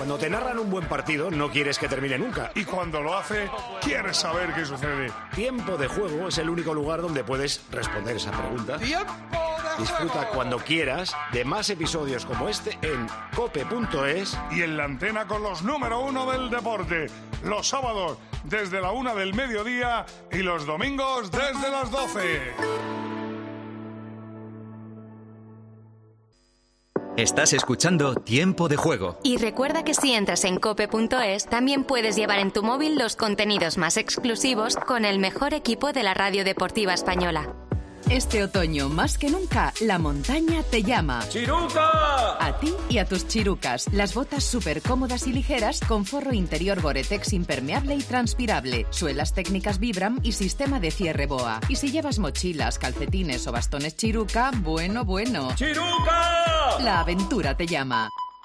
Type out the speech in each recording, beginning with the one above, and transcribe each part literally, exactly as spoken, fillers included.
Cuando te narran un buen partido, no quieres que termine nunca. Y cuando lo hace, quieres saber qué sucede. Tiempo de Juego es el único lugar donde puedes responder esa pregunta. ¡Tiempo de Disfruta juego! cuando quieras de más episodios como este en cope punto es. Y en la antena con los número uno del deporte. Los sábados desde la una del mediodía y los domingos desde las doce. Estás escuchando Tiempo de Juego. Y recuerda que si entras en cope punto es, también puedes llevar en tu móvil los contenidos más exclusivos con el mejor equipo de la radio deportiva española. Este otoño, más que nunca, la montaña te llama. ¡Chiruca! A ti y a tus chirucas. Las botas súper cómodas y ligeras con forro interior Gore-Tex impermeable y transpirable, suelas técnicas Vibram y sistema de cierre BOA. Y si llevas mochilas, calcetines o bastones Chiruca, bueno, bueno. ¡Chiruca! La aventura te llama.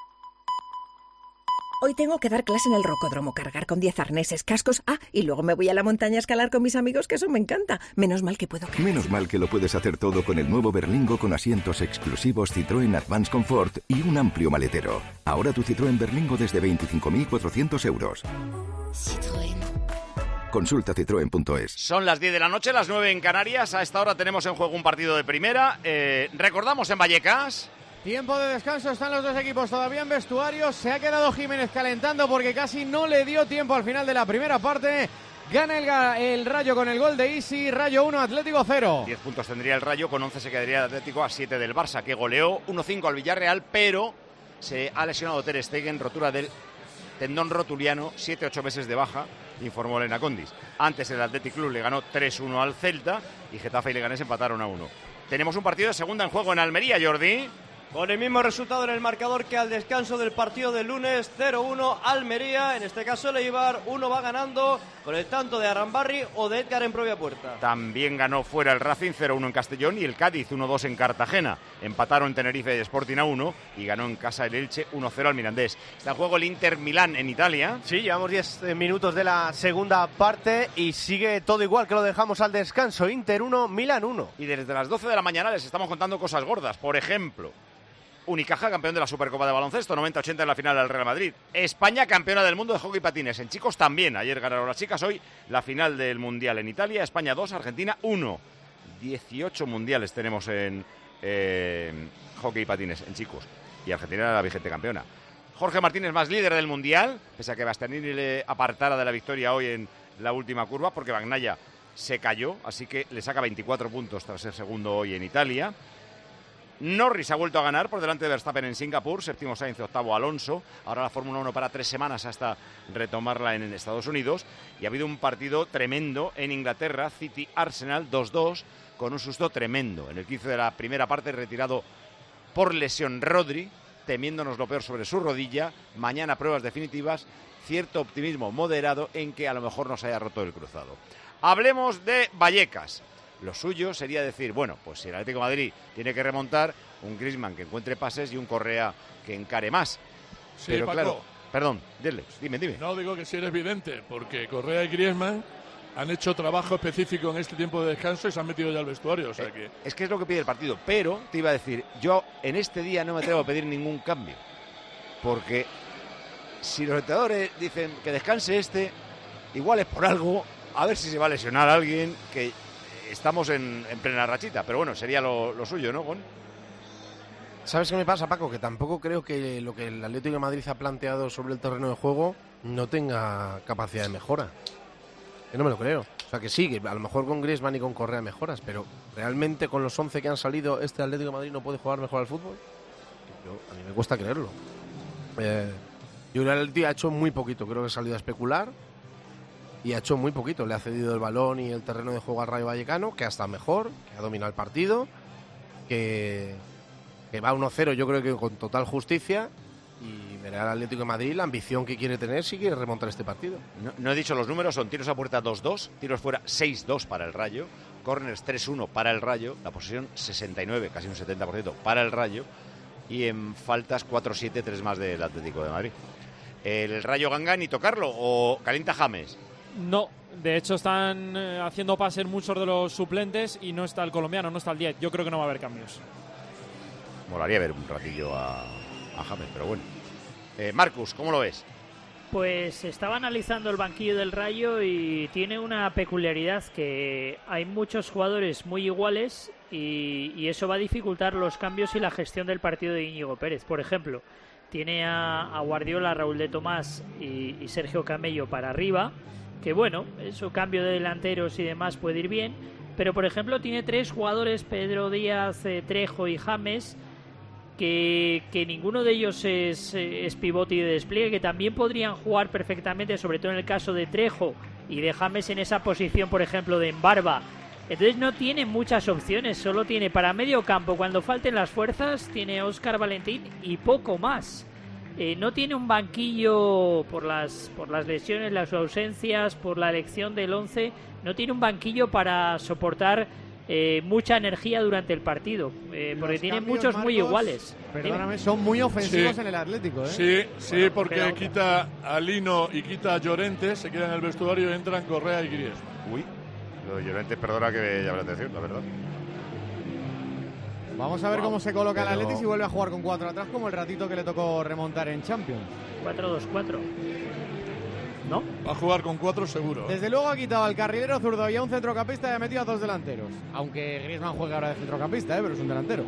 Hoy tengo que dar clase en el rocódromo, cargar con diez arneses, cascos. Ah, y luego me voy a la montaña a escalar con mis amigos, que eso me encanta. Menos mal que puedo... Menos mal que lo puedes hacer todo con el nuevo Berlingo con asientos exclusivos Citroën Advance Comfort y un amplio maletero. Ahora tu Citroën Berlingo desde veinticinco mil cuatrocientos euros. Citroën. Consulta citroen punto es. Son las diez de la noche, las nueve en Canarias. A esta hora tenemos en juego un partido de primera. Eh, recordamos en Vallecas... Tiempo de descanso, están los dos equipos todavía en vestuario. Se ha quedado Jiménez calentando porque casi no le dio tiempo al final de la primera parte. Gana el, el Rayo con el gol de Isi. Rayo uno, Atlético cero. diez puntos tendría el Rayo, con once se quedaría el Atlético a siete del Barça, que goleó uno cinco al Villarreal, pero se ha lesionado Ter Stegen, rotura del tendón rotuliano, siete ocho meses de baja, informó Elena Condis. Antes el Athletic Club le ganó tres uno al Celta y Getafe y Leganés empataron a uno. Tenemos un partido de segunda en juego en Almería, Jordi. Con el mismo resultado en el marcador que al descanso del partido del lunes, cero uno Almería, en este caso el Eibar, uno va ganando con el tanto de Arambarri o de Edgar en propia puerta. También ganó fuera el Racing cero uno en Castellón y el Cádiz uno dos en Cartagena. Empataron Tenerife y Sporting a uno y ganó en casa el Elche uno cero al Mirandés. Está en juego el Inter Milán en Italia. Sí, llevamos diez minutos de la segunda parte y sigue todo igual que lo dejamos al descanso. Inter uno, Milán uno. Y desde las doce de la mañana les estamos contando cosas gordas. Por ejemplo... Unicaja, campeón de la Supercopa de Baloncesto, noventa ochenta en la final del Real Madrid. España, campeona del mundo de hockey patines. En chicos también. Ayer ganaron las chicas, hoy la final del Mundial en Italia. España dos, Argentina uno. dieciocho mundiales tenemos en eh, hockey patines, en chicos. Y Argentina era la vigente campeona. Jorge Martínez más líder del Mundial, pese a que Bastianini le apartara de la victoria hoy en la última curva, porque Bagnaia se cayó, así que le saca veinticuatro puntos tras ser segundo hoy en Italia. Norris ha vuelto a ganar por delante de Verstappen en Singapur, séptimo Sainz, octavo Alonso. Ahora la Fórmula uno para tres semanas hasta retomarla en Estados Unidos. Y ha habido un partido tremendo en Inglaterra, City-Arsenal dos dos, con un susto tremendo. En el quince de la primera parte, retirado por lesión Rodri, temiéndonos lo peor sobre su rodilla. Mañana pruebas definitivas, cierto optimismo moderado en que a lo mejor nos haya roto el cruzado. Hablemos de Vallecas. Lo suyo sería decir, bueno, pues si el Atlético de Madrid tiene que remontar, un Griezmann que encuentre pases y un Correa que encare más. Sí, pero Paco. Claro, perdón, dile, dime, dime. No, digo que sí eres evidente, porque Correa y Griezmann han hecho trabajo específico en este tiempo de descanso y se han metido ya al vestuario, o sea que... Eh, es que es lo que pide el partido, pero te iba a decir, yo en este día no me atrevo a pedir ningún cambio, porque si los entrenadores dicen que descanse este, igual es por algo, a ver si se va a lesionar a alguien, que estamos en, en plena rachita, pero bueno, sería lo, lo suyo, ¿no, Gon? ¿Sabes qué me pasa, Paco? Que tampoco creo que lo que el Atlético de Madrid ha planteado sobre el terreno de juego no tenga capacidad de mejora. Yo no me lo creo. O sea, que sí, que a lo mejor con Griezmann y con Correa mejoras, pero realmente con los once que han salido, ¿este Atlético de Madrid no puede jugar mejor al fútbol? Yo, a mí me cuesta creerlo. Eh, yo creo que el Atlético ha hecho muy poquito. Creo que ha salido a especular y ha hecho muy poquito. Le ha cedido el balón y el terreno de juego al Rayo Vallecano, que ha estado mejor, que ha dominado el partido, que, que va uno cero, yo creo que con total justicia. Y verá al Atlético de Madrid la ambición que quiere tener si quiere remontar este partido. No, no he dicho los números, son tiros a puerta dos dos, tiros fuera seis dos para el Rayo, córners tres uno para el Rayo, la posesión sesenta y nueve, casi un setenta por ciento para el Rayo, y en faltas cuatro siete, tres más del Atlético de Madrid. ¿El Rayo ganga ni tocarlo o calienta James? No, de hecho están eh, haciendo pases muchos de los suplentes y no está el colombiano, no está el diez. Yo creo que no va a haber cambios. Molaría ver un ratillo a, a James, pero bueno. Eh, Marcus, ¿cómo lo ves? Pues estaba analizando el banquillo del Rayo y tiene una peculiaridad, que hay muchos jugadores muy iguales y, y eso va a dificultar los cambios y la gestión del partido de Íñigo Pérez. Por ejemplo, tiene a, a Guardiola, Raúl de Tomás y, y Sergio Camello para arriba, que bueno, eso cambio de delanteros y demás puede ir bien, pero por ejemplo tiene tres jugadores, Pedro Díaz, eh, Trejo y James, Que, que ninguno de ellos es, es pivote y de despliegue, que también podrían jugar perfectamente, sobre todo en el caso de Trejo y de James en esa posición, por ejemplo, de Embarba. Entonces no tiene muchas opciones, solo tiene para medio campo, cuando falten las fuerzas, tiene a Óscar Valentín y poco más. Eh, no tiene un banquillo por las, por las lesiones, las ausencias, por la elección del once, no tiene un banquillo para soportar Eh, mucha energía durante el partido, eh, porque tienen muchos Marcos, muy iguales. Perdóname, son muy ofensivos Sí. en el Atlético, ¿eh? Sí, sí, Bueno, porque pero- quita a Lino y quita a Llorente, se quedan en el vestuario y entran Correa y Griezmann. Uy, lo de Llorente, perdona que me llame la atención, la verdad. Vamos a ver cómo se coloca el Pero- Atleti si vuelve a jugar con cuatro atrás, como el ratito que le tocó remontar en Champions. cuatro dos cuatro. ¿No? Va a jugar con cuatro seguro. ¿eh? Desde luego ha quitado al carrilero zurdo y a un centrocampista y ha metido a dos delanteros. Aunque Griezmann juega ahora de centrocampista, ¿eh? Pero es un delantero.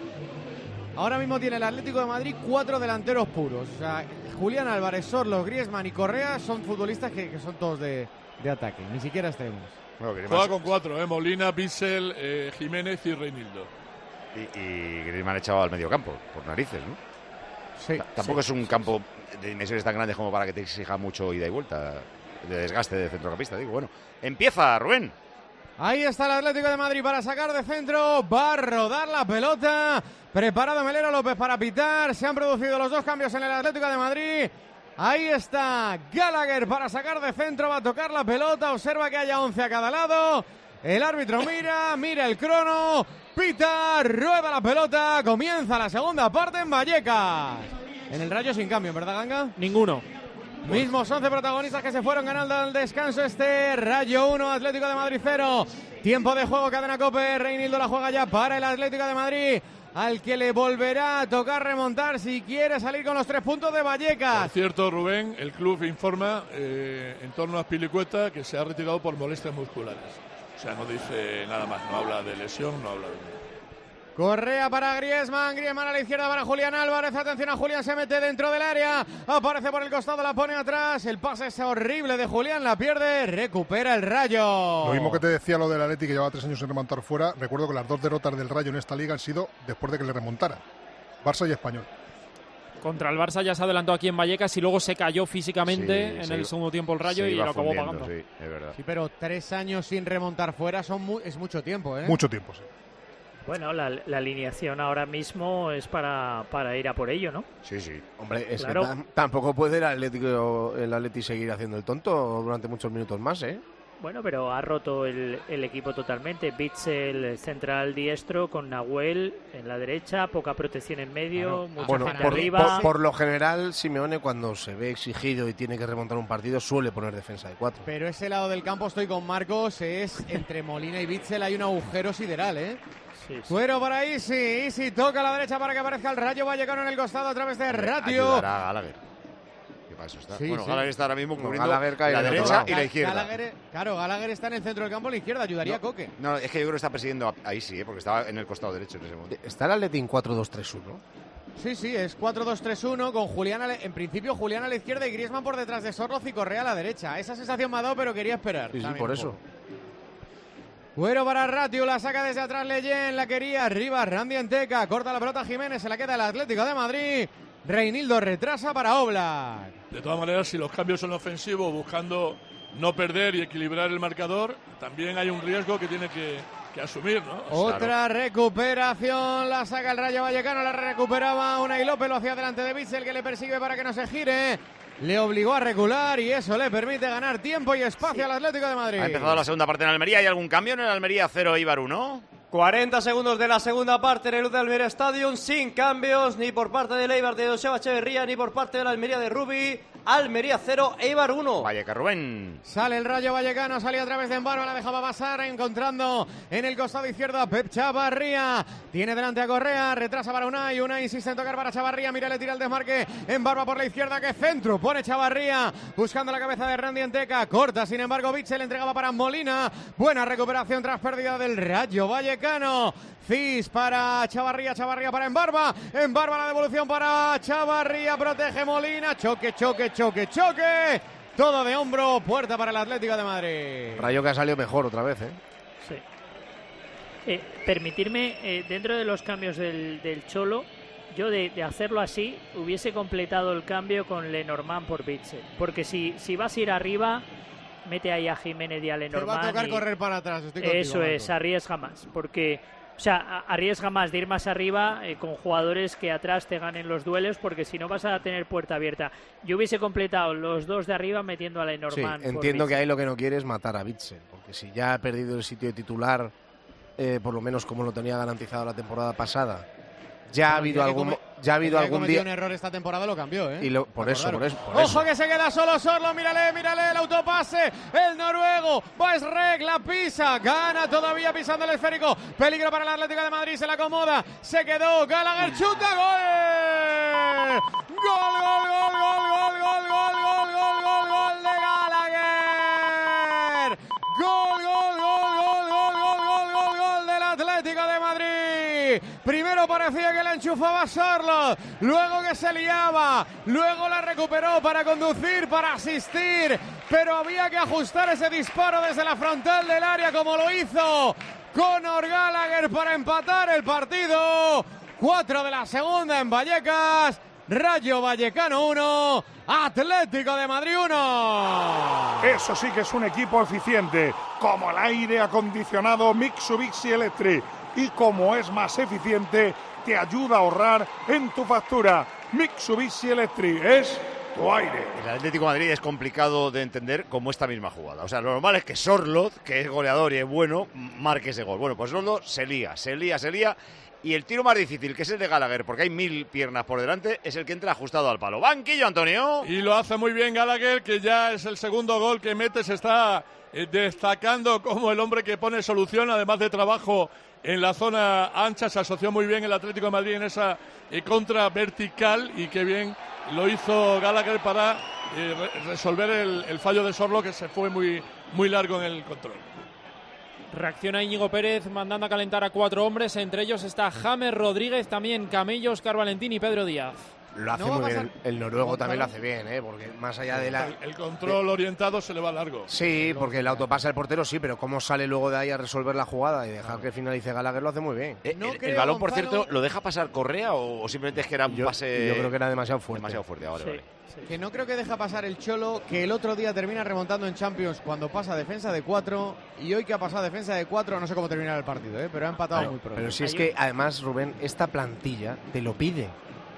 Ahora mismo tiene el Atlético de Madrid cuatro delanteros puros. O sea, Julián Álvarez, Sorlos, Griezmann y Correa son futbolistas que, que son todos de, de ataque, ni siquiera extremos. Juega con cuatro, ¿eh? Molina, Bissell, eh, Jiménez y Reinildo. Y, y Griezmann echado al medio campo, por narices, ¿no? Sí. T- Tampoco sí, es un sí, campo de dimensiones tan grandes como para que te exija mucho ida y vuelta, de desgaste de centrocampista, digo. Bueno, empieza Rubén. Ahí está el Atlético de Madrid para sacar de centro. Va a rodar la pelota. Preparado Melero López para pitar. Se han producido los dos cambios en el Atlético de Madrid. Ahí está Gallagher para sacar de centro. Va a tocar la pelota. Observa que haya once a cada lado. El árbitro mira, mira el crono. Pita, rueda la pelota. Comienza la segunda parte en Vallecas. En el Rayo sin cambio, ¿verdad, Ganga? Ninguno. Mismos once protagonistas que se fueron ganando al descanso este Rayo uno, Atlético de Madrid cero. Tiempo de juego, cadena COPE. Reinildo la juega ya para el Atlético de Madrid, al que le volverá a tocar remontar si quiere salir con los tres puntos de Vallecas. Por cierto, Rubén, el club informa eh, en torno a Spilicueta que se ha retirado por molestias musculares. O sea, no dice nada más, no habla de lesión, no habla de nada. Correa para Griezmann, Griezmann a la izquierda para Julián Álvarez, atención a Julián, se mete dentro del área, aparece por el costado, la pone atrás, el pase es horrible de Julián, la pierde, recupera el Rayo. Lo mismo que te decía lo del Atleti, que llevaba tres años sin remontar fuera, recuerdo que las dos derrotas del Rayo en esta liga han sido después de que le remontara, Barça y Español. Contra el Barça ya se adelantó aquí en Vallecas y luego se cayó físicamente Sí, en se el iba- segundo tiempo el Rayo se y iba lo acabó fundiendo, pagando. Sí, es verdad. Sí, pero tres años sin remontar fuera son mu- es mucho tiempo, ¿eh? Mucho tiempo, sí. Bueno, la, la alineación ahora mismo es para, para ir a por ello, ¿no? Sí, sí. Hombre, es Claro. que tam- tampoco puede el Atlético, el Atleti seguir haciendo el tonto durante muchos minutos más, ¿eh? Bueno, pero ha roto el, el equipo totalmente. Bitzel central diestro con Nahuel en la derecha, poca protección en medio, mucha Bueno, gente por, arriba. por- por lo general, Simeone cuando se ve exigido y tiene que remontar un partido suele poner defensa de cuatro. Pero ese lado del campo, estoy con Marcos, es entre Molina y Bitzel hay un agujero sideral, ¿eh? Cuero por ahí, sí, Isi toca a la derecha para que aparezca el Rayo Vallecano en el costado a través de Ratio. Ayudará a Gallagher. Que para eso está. Sí, bueno, sí. Gallagher está ahora mismo No, cubriendo Gallagher cae la en el otro derecha lado. y la izquierda. Gallagher, claro, Gallagher está en el centro del campo a la izquierda, ayudaría a Coque. No, es que yo creo que está persiguiendo a- ahí sí, ¿eh? Porque estaba en el costado derecho en ese momento. Está el Atleti en cuatro dos tres uno. Sí, sí, es cuatro dos tres uno con Julián, a la- en principio Julián a la izquierda y Griezmann por detrás de Sorloz y Correa a la derecha. Esa sensación me ha dado, pero quería esperar. Sí, sí, también por un eso. poco. Güero para Ratio, la saca desde atrás Leyen, la quería arriba Randy Enteca, corta la pelota Jiménez, se la queda el Atlético de Madrid. Reinildo retrasa para Oblak. De todas maneras, si los cambios son ofensivos, buscando no perder y equilibrar el marcador, también hay un riesgo que tiene que, que asumir, ¿no? Otra recuperación, la saca el Rayo Vallecano, la recuperaba Unai López, lo hacía delante de Bitzel que le persigue para que no se gire. Le obligó a recular y eso le permite ganar tiempo y espacio al Atlético de Madrid. Ha empezado la segunda parte en Almería. ¿Hay algún cambio en el Almería? Cero, Eibar uno. cuarenta segundos de la segunda parte en el de Almería Stadium, sin cambios ni por parte del Eibar de Joseba Echeverría ni por parte de la Almería de Rubi. Almería cero, Eibar uno. Valleca, Rubén. Sale el Rayo Vallecano, salía a través de Embarba, la dejaba pasar, encontrando en el costado izquierdo a Pep Chavarría. Tiene delante a Correa, retrasa para Unai, Unai insiste en tocar para Chavarría, mira, le tira el desmarque, Embarba por la izquierda, que centro, pone Chavarría, buscando la cabeza de Randy Enteca, corta, sin embargo, Bitzel entregaba para Molina, buena recuperación tras pérdida del Rayo Vallecano. Cis para Chavarría, Chavarría para Embarba, Embarba la devolución para Chavarría, protege Molina, choque, choque, choque, choque, todo de hombro, puerta para el Atlético de Madrid. Rayo que ha salido mejor otra vez, ¿eh? Sí. Eh, permitirme, eh, dentro de los cambios del, del Cholo, yo de, de hacerlo así, hubiese completado el cambio con Lenormand por Bitzel, porque si, si vas a ir arriba, mete ahí a Jiménez y a Lenormand. Te va a tocar y correr para atrás, estoy contigo, eso Marco. es, arriesga más, porque... O sea, arriesga más de ir más arriba eh, con jugadores que atrás te ganen los duelos, porque si no vas a tener puerta abierta. Yo hubiese completado los dos de arriba metiendo a Sí, Lenormand. entiendo que ahí lo que no quiere es matar a Bitzel, porque si ya ha perdido el sitio de titular, eh, por lo menos como lo tenía garantizado la temporada pasada, ya ha habido algún ya ha habido algún día un error esta temporada, lo cambió, ¿eh? y lo, por eso, por eso, por Ojo eso. que se queda solo Sorlo, mírale, mírale el autopase, el noruego, Baesrek la pisa, gana todavía pisando el esférico, peligro para el Atlético de Madrid, se la acomoda, se quedó, Gallagher chuta, gol, gol, gol, gol, gol, gol, gol, gol, gol, gol, gol de Gallagher, gol, gol, gol, gol, gol, gol, gol, gol, gol del Atlético de Madrid. Primero parecía que la enchufaba Sorlo, luego que se liaba, luego la recuperó para conducir, para asistir, pero había que ajustar ese disparo desde la frontal del área como lo hizo Conor Gallagher para empatar el partido. Cuatro de la segunda en Vallecas, Rayo Vallecano uno, Atlético de Madrid uno. Eso sí que es un equipo eficiente, como el aire acondicionado Mitsubishi Electric. Y como es más eficiente, te ayuda a ahorrar en tu factura. Mitsubishi Electric es tu aire. El Atlético de Madrid es complicado de entender como esta misma jugada. O sea, lo normal es que Sorloth, que es goleador y es bueno, marque ese gol. Bueno, pues Sorloth se lía, se lía, se lía. Y el tiro más difícil, que es el de Gallagher, porque hay mil piernas por delante, es el que entra ajustado al palo. Banquillo, Antonio. Y lo hace muy bien Gallagher, que ya es el segundo gol que mete, se está eh, destacando como el hombre que pone solución, además de trabajo en la zona ancha. Se asoció muy bien el Atlético de Madrid en esa eh, contra vertical, y qué bien lo hizo Gallagher para eh, re resolver el, el fallo de Sorlo, que se fue muy, muy largo en el control. Reacciona Íñigo Pérez mandando a calentar a cuatro hombres, entre ellos está James Rodríguez, también Camello, Óscar Valentín y Pedro Díaz. Lo hace No muy va a bien, el noruego también lo hace bien, ¿eh? Porque más allá de la... El, el control orientado se le va largo. Sí, porque el autopase al portero sí, pero cómo sale luego de ahí a resolver la jugada y dejar que finalice Gallagher lo hace muy bien. Eh, el, el balón, por cierto, ¿lo deja pasar Correa o, o simplemente es que era un yo, pase...? Yo creo que era demasiado fuerte. Demasiado fuerte, vale, Sí, vale. sí. Que no creo que deja pasar el Cholo, que el otro día termina remontando en Champions cuando pasa defensa de cuatro, y hoy que ha pasado defensa de cuatro, no sé cómo terminará el partido, ¿eh? Pero ha empatado Pero, muy pronto. pero si es que, además, Rubén, esta plantilla te lo pide.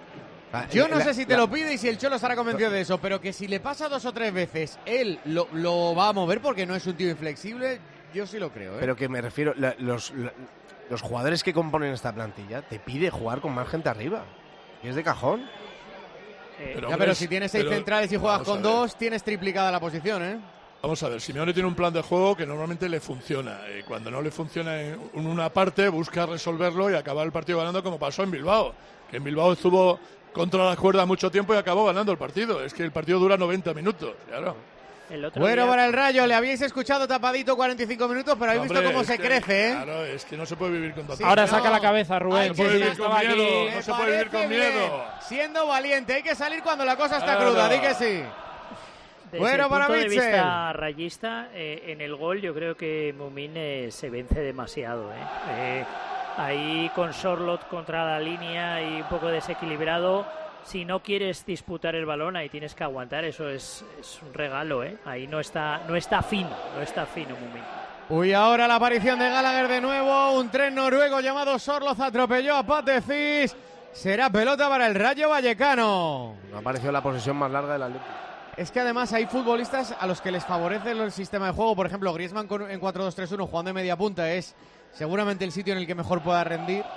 Yo no La- sé si te la- lo pide y si el Cholo estará convencido de eso, pero que si le pasa dos o tres veces, él lo, lo va a mover porque no es un tío inflexible, yo sí lo creo, ¿eh? Pero que me refiero, la- los, la- los jugadores que componen esta plantilla te pide jugar con más gente arriba. Y es de cajón. Pero, ya, pero si tienes seis pero- centrales y juegas vamos a con ver. dos, tienes triplicada la posición, ¿eh? Vamos a ver, Simeone tiene un plan de juego que normalmente le funciona. Y cuando no le funciona en una parte, busca resolverlo y acabar el partido ganando, como pasó en Bilbao. Que en Bilbao estuvo contra las cuerdas mucho tiempo y acabó ganando el partido. Es que el partido dura noventa minutos, claro. El otro Bueno, día- para el Rayo, le habíais escuchado tapadito cuarenta y cinco minutos, pero habéis Hombre, visto cómo es se que- crece, ¿eh? Claro, es que no se puede vivir con tanto. Ahora no. saca la cabeza, Rubén. Hay No se puede que vivir sí, con estaba miedo, aquí. no se puede vivir con Parece miedo. bien, siendo valiente, hay que salir cuando la cosa está Claro. cruda, di que sí. Desde Bueno, el para punto de Bitzel. vista rayista, eh, en el gol yo creo que Mumin eh, se vence demasiado. ¿eh? Eh, ahí con Sorloth contra la línea y un poco desequilibrado, si no quieres disputar el balón, ahí tienes que aguantar. Eso es, es un regalo. ¿eh? Ahí no está, no está fino, no está fino Mumin. Uy, ahora la aparición de Gallagher de nuevo, un tren noruego llamado Sorloth atropelló a Patecis. Será pelota para el Rayo Vallecano. Me ha parecido la posesión más larga del Atlético. Es que además hay futbolistas a los que les favorece el sistema de juego. Por ejemplo, Griezmann con- en cuatro dos tres uno jugando de media punta es seguramente el sitio en el que mejor pueda rendir.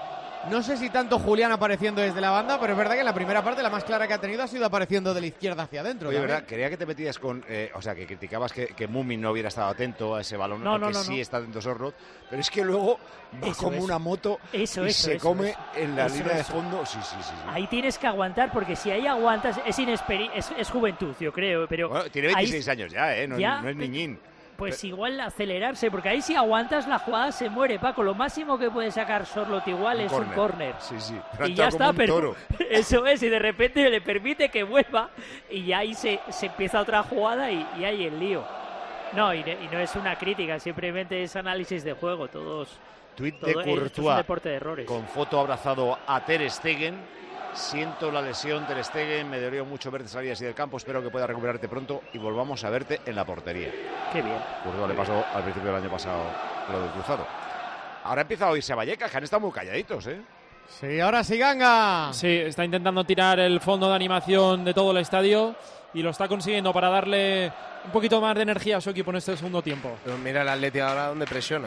No sé si tanto Julián apareciendo desde la banda, pero es verdad que en la primera parte la más clara que ha tenido ha sido apareciendo de la izquierda hacia adentro. Oye, también. verdad, quería que te metías con... Eh, o sea, que criticabas que, que Mumin no hubiera estado atento a ese balón, no, porque no, no, sí no. está atento Sorloth, pero es que luego va Eso como es. una moto Eso, y eso, se eso, come eso. en la Eso, línea de eso. fondo. Sí, sí, sí. sí. Ahí tienes que aguantar, porque si ahí aguantas, es inexperi es, es juventud, yo creo, pero... Bueno, tiene veintiséis ahí, años ya, ¿eh? No, ya, no es niñín. Pues Pero- igual acelerarse, porque ahí si aguantas la jugada se muere, Paco. Lo máximo que puede sacar Sorloth igual Un es córner. un córner. Sí, sí. Pero ha Y ya entrado como está, un pero toro. eso es, y de repente le permite que vuelva y ya ahí se, se empieza otra jugada y, y hay el lío. No, y, y no es una crítica, simplemente es análisis de juego. Todos. Tuit todo, de esto es un Courtois deporte de errores. con foto abrazado a Ter Stegen. Siento la lesión, Ter Stegen, me dolió mucho verte salir así del campo, espero que puedas recuperarte pronto y volvamos a verte en la portería. Qué bien. Courtois le pasó al principio del año pasado lo del cruzado. Ahora empieza a oírse a Vallecas, que han estado muy calladitos, ¿eh? Sí, ahora sí, Ganga. Sí, está intentando tirar el fondo de animación de todo el estadio y lo está consiguiendo para darle un poquito más de energía a su equipo en este segundo tiempo. Pero mira el Atleti ahora donde presiona.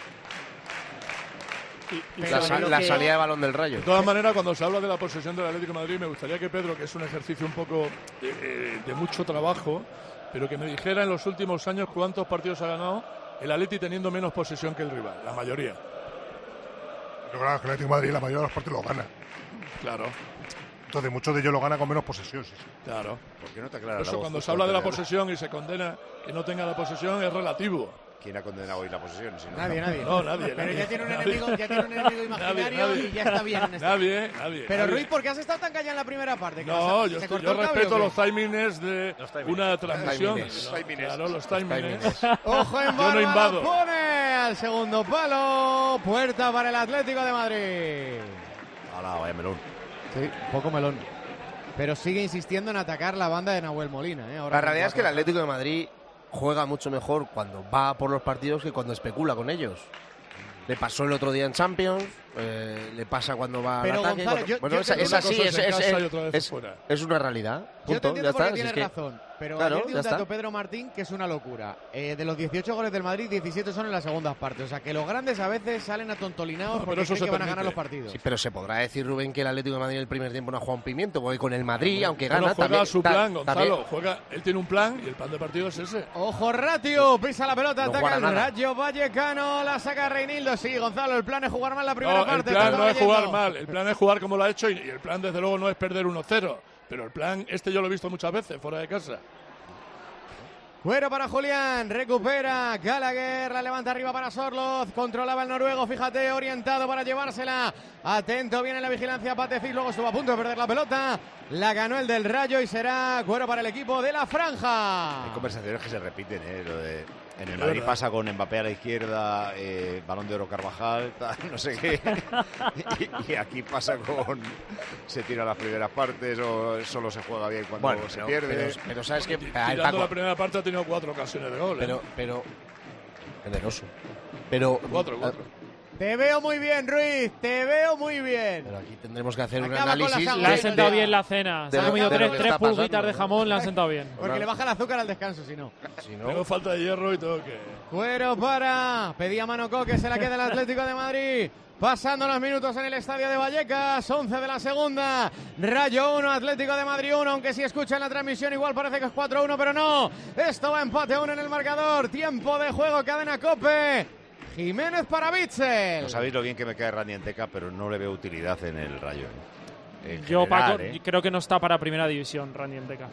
Y, La, sa- la salida de balón del Rayo. De todas maneras, cuando se habla de la posesión del Atlético de Madrid, me gustaría que Pedro, que es un ejercicio un poco de, eh, de mucho trabajo, pero que me dijera en los últimos años cuántos partidos ha ganado el Atleti teniendo menos posesión que el rival, la mayoría. Yo creo que el Atlético de Madrid la mayoría de los partidos los gana. Claro. Entonces, muchos de ellos lo gana con menos posesión. Sí, sí. Claro. ¿Por qué no te Por aclara la eso voz cuando justo se habla de la antes posesión y se condena que no tenga la posesión es relativo. ¿Quién ha condenado hoy la posesión? Si no- Nadie, nadie. No, nadie. Pero nadie, ya tiene un nadie. enemigo, ya tiene un enemigo imaginario Nadie, y ya está bien en este Nadie, nadie. Pero nadie. Ruiz, ¿por qué has estado tan callado en la primera parte? ¿Que No, se- yo, se estoy- cortó yo el cable respeto o qué? los timings de una transmisión. timings. No, Los timings. Claro, los timings. Ojo en Yo no barba, invado. la pone al segundo palo. Puerta para el Atlético de Madrid. Hala, vaya melón. Sí, poco melón. Pero sigue insistiendo en atacar la banda de Nahuel Molina. ¿eh? Ahora La con realidad es que el cuatro. Atlético de Madrid juega mucho mejor cuando va por los partidos que cuando especula con ellos. Le pasó el otro día en Champions, eh, le pasa cuando va Pero, al ataque. Gonzalo, cuando- yo- bueno, yo es, te- es una así, cosa es, es en es- casa y es- otra vez es- fuera. es una realidad. Yo te Punto, entiendo ya porque está. si tienes es que- razón. Pero Claro, ayer dio ya un dato está. Pedro Martín que es una locura. Eh, de los dieciocho goles del Madrid, diecisiete son en las segundas partes. O sea que los grandes a veces salen atontolinados No, porque pero eso creen se que van a permite. ganar los partidos. Sí, pero se podrá decir, Rubén, que el Atlético de Madrid el primer tiempo no ha jugado un pimiento, porque con el Madrid, aunque Bueno, gana, juega también, su ta- plan, Gonzalo. también- Juega, él tiene un plan y el plan de partido es ese. Ojo, Ratio, pisa la pelota, No ataca juega el nada. Rayo Vallecano, la saca Reinildo. Sí, Gonzalo, el plan es jugar mal la primera No, el parte. plan estaba no es leyendo. jugar mal, el plan es jugar como lo ha hecho y, y el plan desde luego no es perder uno cero. Pero el plan, este yo lo he visto muchas veces fuera de casa. Cuero para Julián, recupera Gallagher, la levanta arriba para Sorloth, controlaba el noruego, fíjate, orientado para llevársela. Atento, viene la vigilancia, Patecic, luego estuvo a punto de perder la pelota. La ganó el del Rayo y será Cuero para el equipo de la franja. Hay conversaciones que se repiten, ¿eh? Lo de, en el Es Madrid verdad. pasa con Mbappé a la izquierda, eh, Balón de Oro Carvajal, tal, no sé qué. y, y aquí pasa con... Se tira las primeras partes o solo se juega bien cuando Bueno, se pero, pierde. pero, pero sabes que Tirando Paco, la primera parte ha tenido cuatro ocasiones de gol. ¿eh? pero, pero generoso. Pero, Cuatro, cuatro. Te veo muy bien, Ruiz, te veo muy bien. pero aquí tendremos que hacer un Acaba con la análisis. sangre. Le ha de- sentado de- bien la cena. Se de ha lo- comido de lo tres, que tres está pulguitas pasando. de jamón, le han sentado bien. Porque le baja el azúcar al descanso, si no. Si no, Tengo falta de hierro y tengo que... Cuero para, pedía mano Coque, se la queda el Atlético de Madrid. Pasando los minutos en el estadio de Vallecas, once de la segunda, Rayo uno, Atlético de Madrid uno, aunque si escuchan la transmisión igual parece que es cuatro uno, pero no, esto va empate a uno en el marcador, tiempo de juego, cadena Cope, Jiménez para Bitzel. No sabéis lo bien que me cae Randy Anteca, pero no le veo utilidad en el Rayo. ¿eh? En Yo, general, Paco, ¿eh? creo que no está para primera división, Randy Enteca.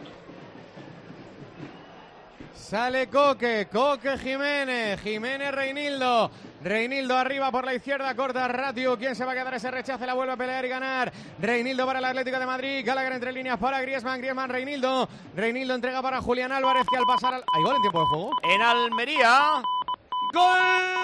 Sale Coque, Coque Jiménez, Jiménez Reinildo, Reinildo arriba por la izquierda, corta Ratio, ¿quién se va a quedar ese rechace? La vuelve a pelear y ganar, Reinildo para el Atlético de Madrid, Gallagher entre líneas para Griezmann, Griezmann Reinildo, Reinildo entrega para Julián Álvarez que al pasar al... ¿Hay gol en tiempo de juego? En Almería, ¡Gol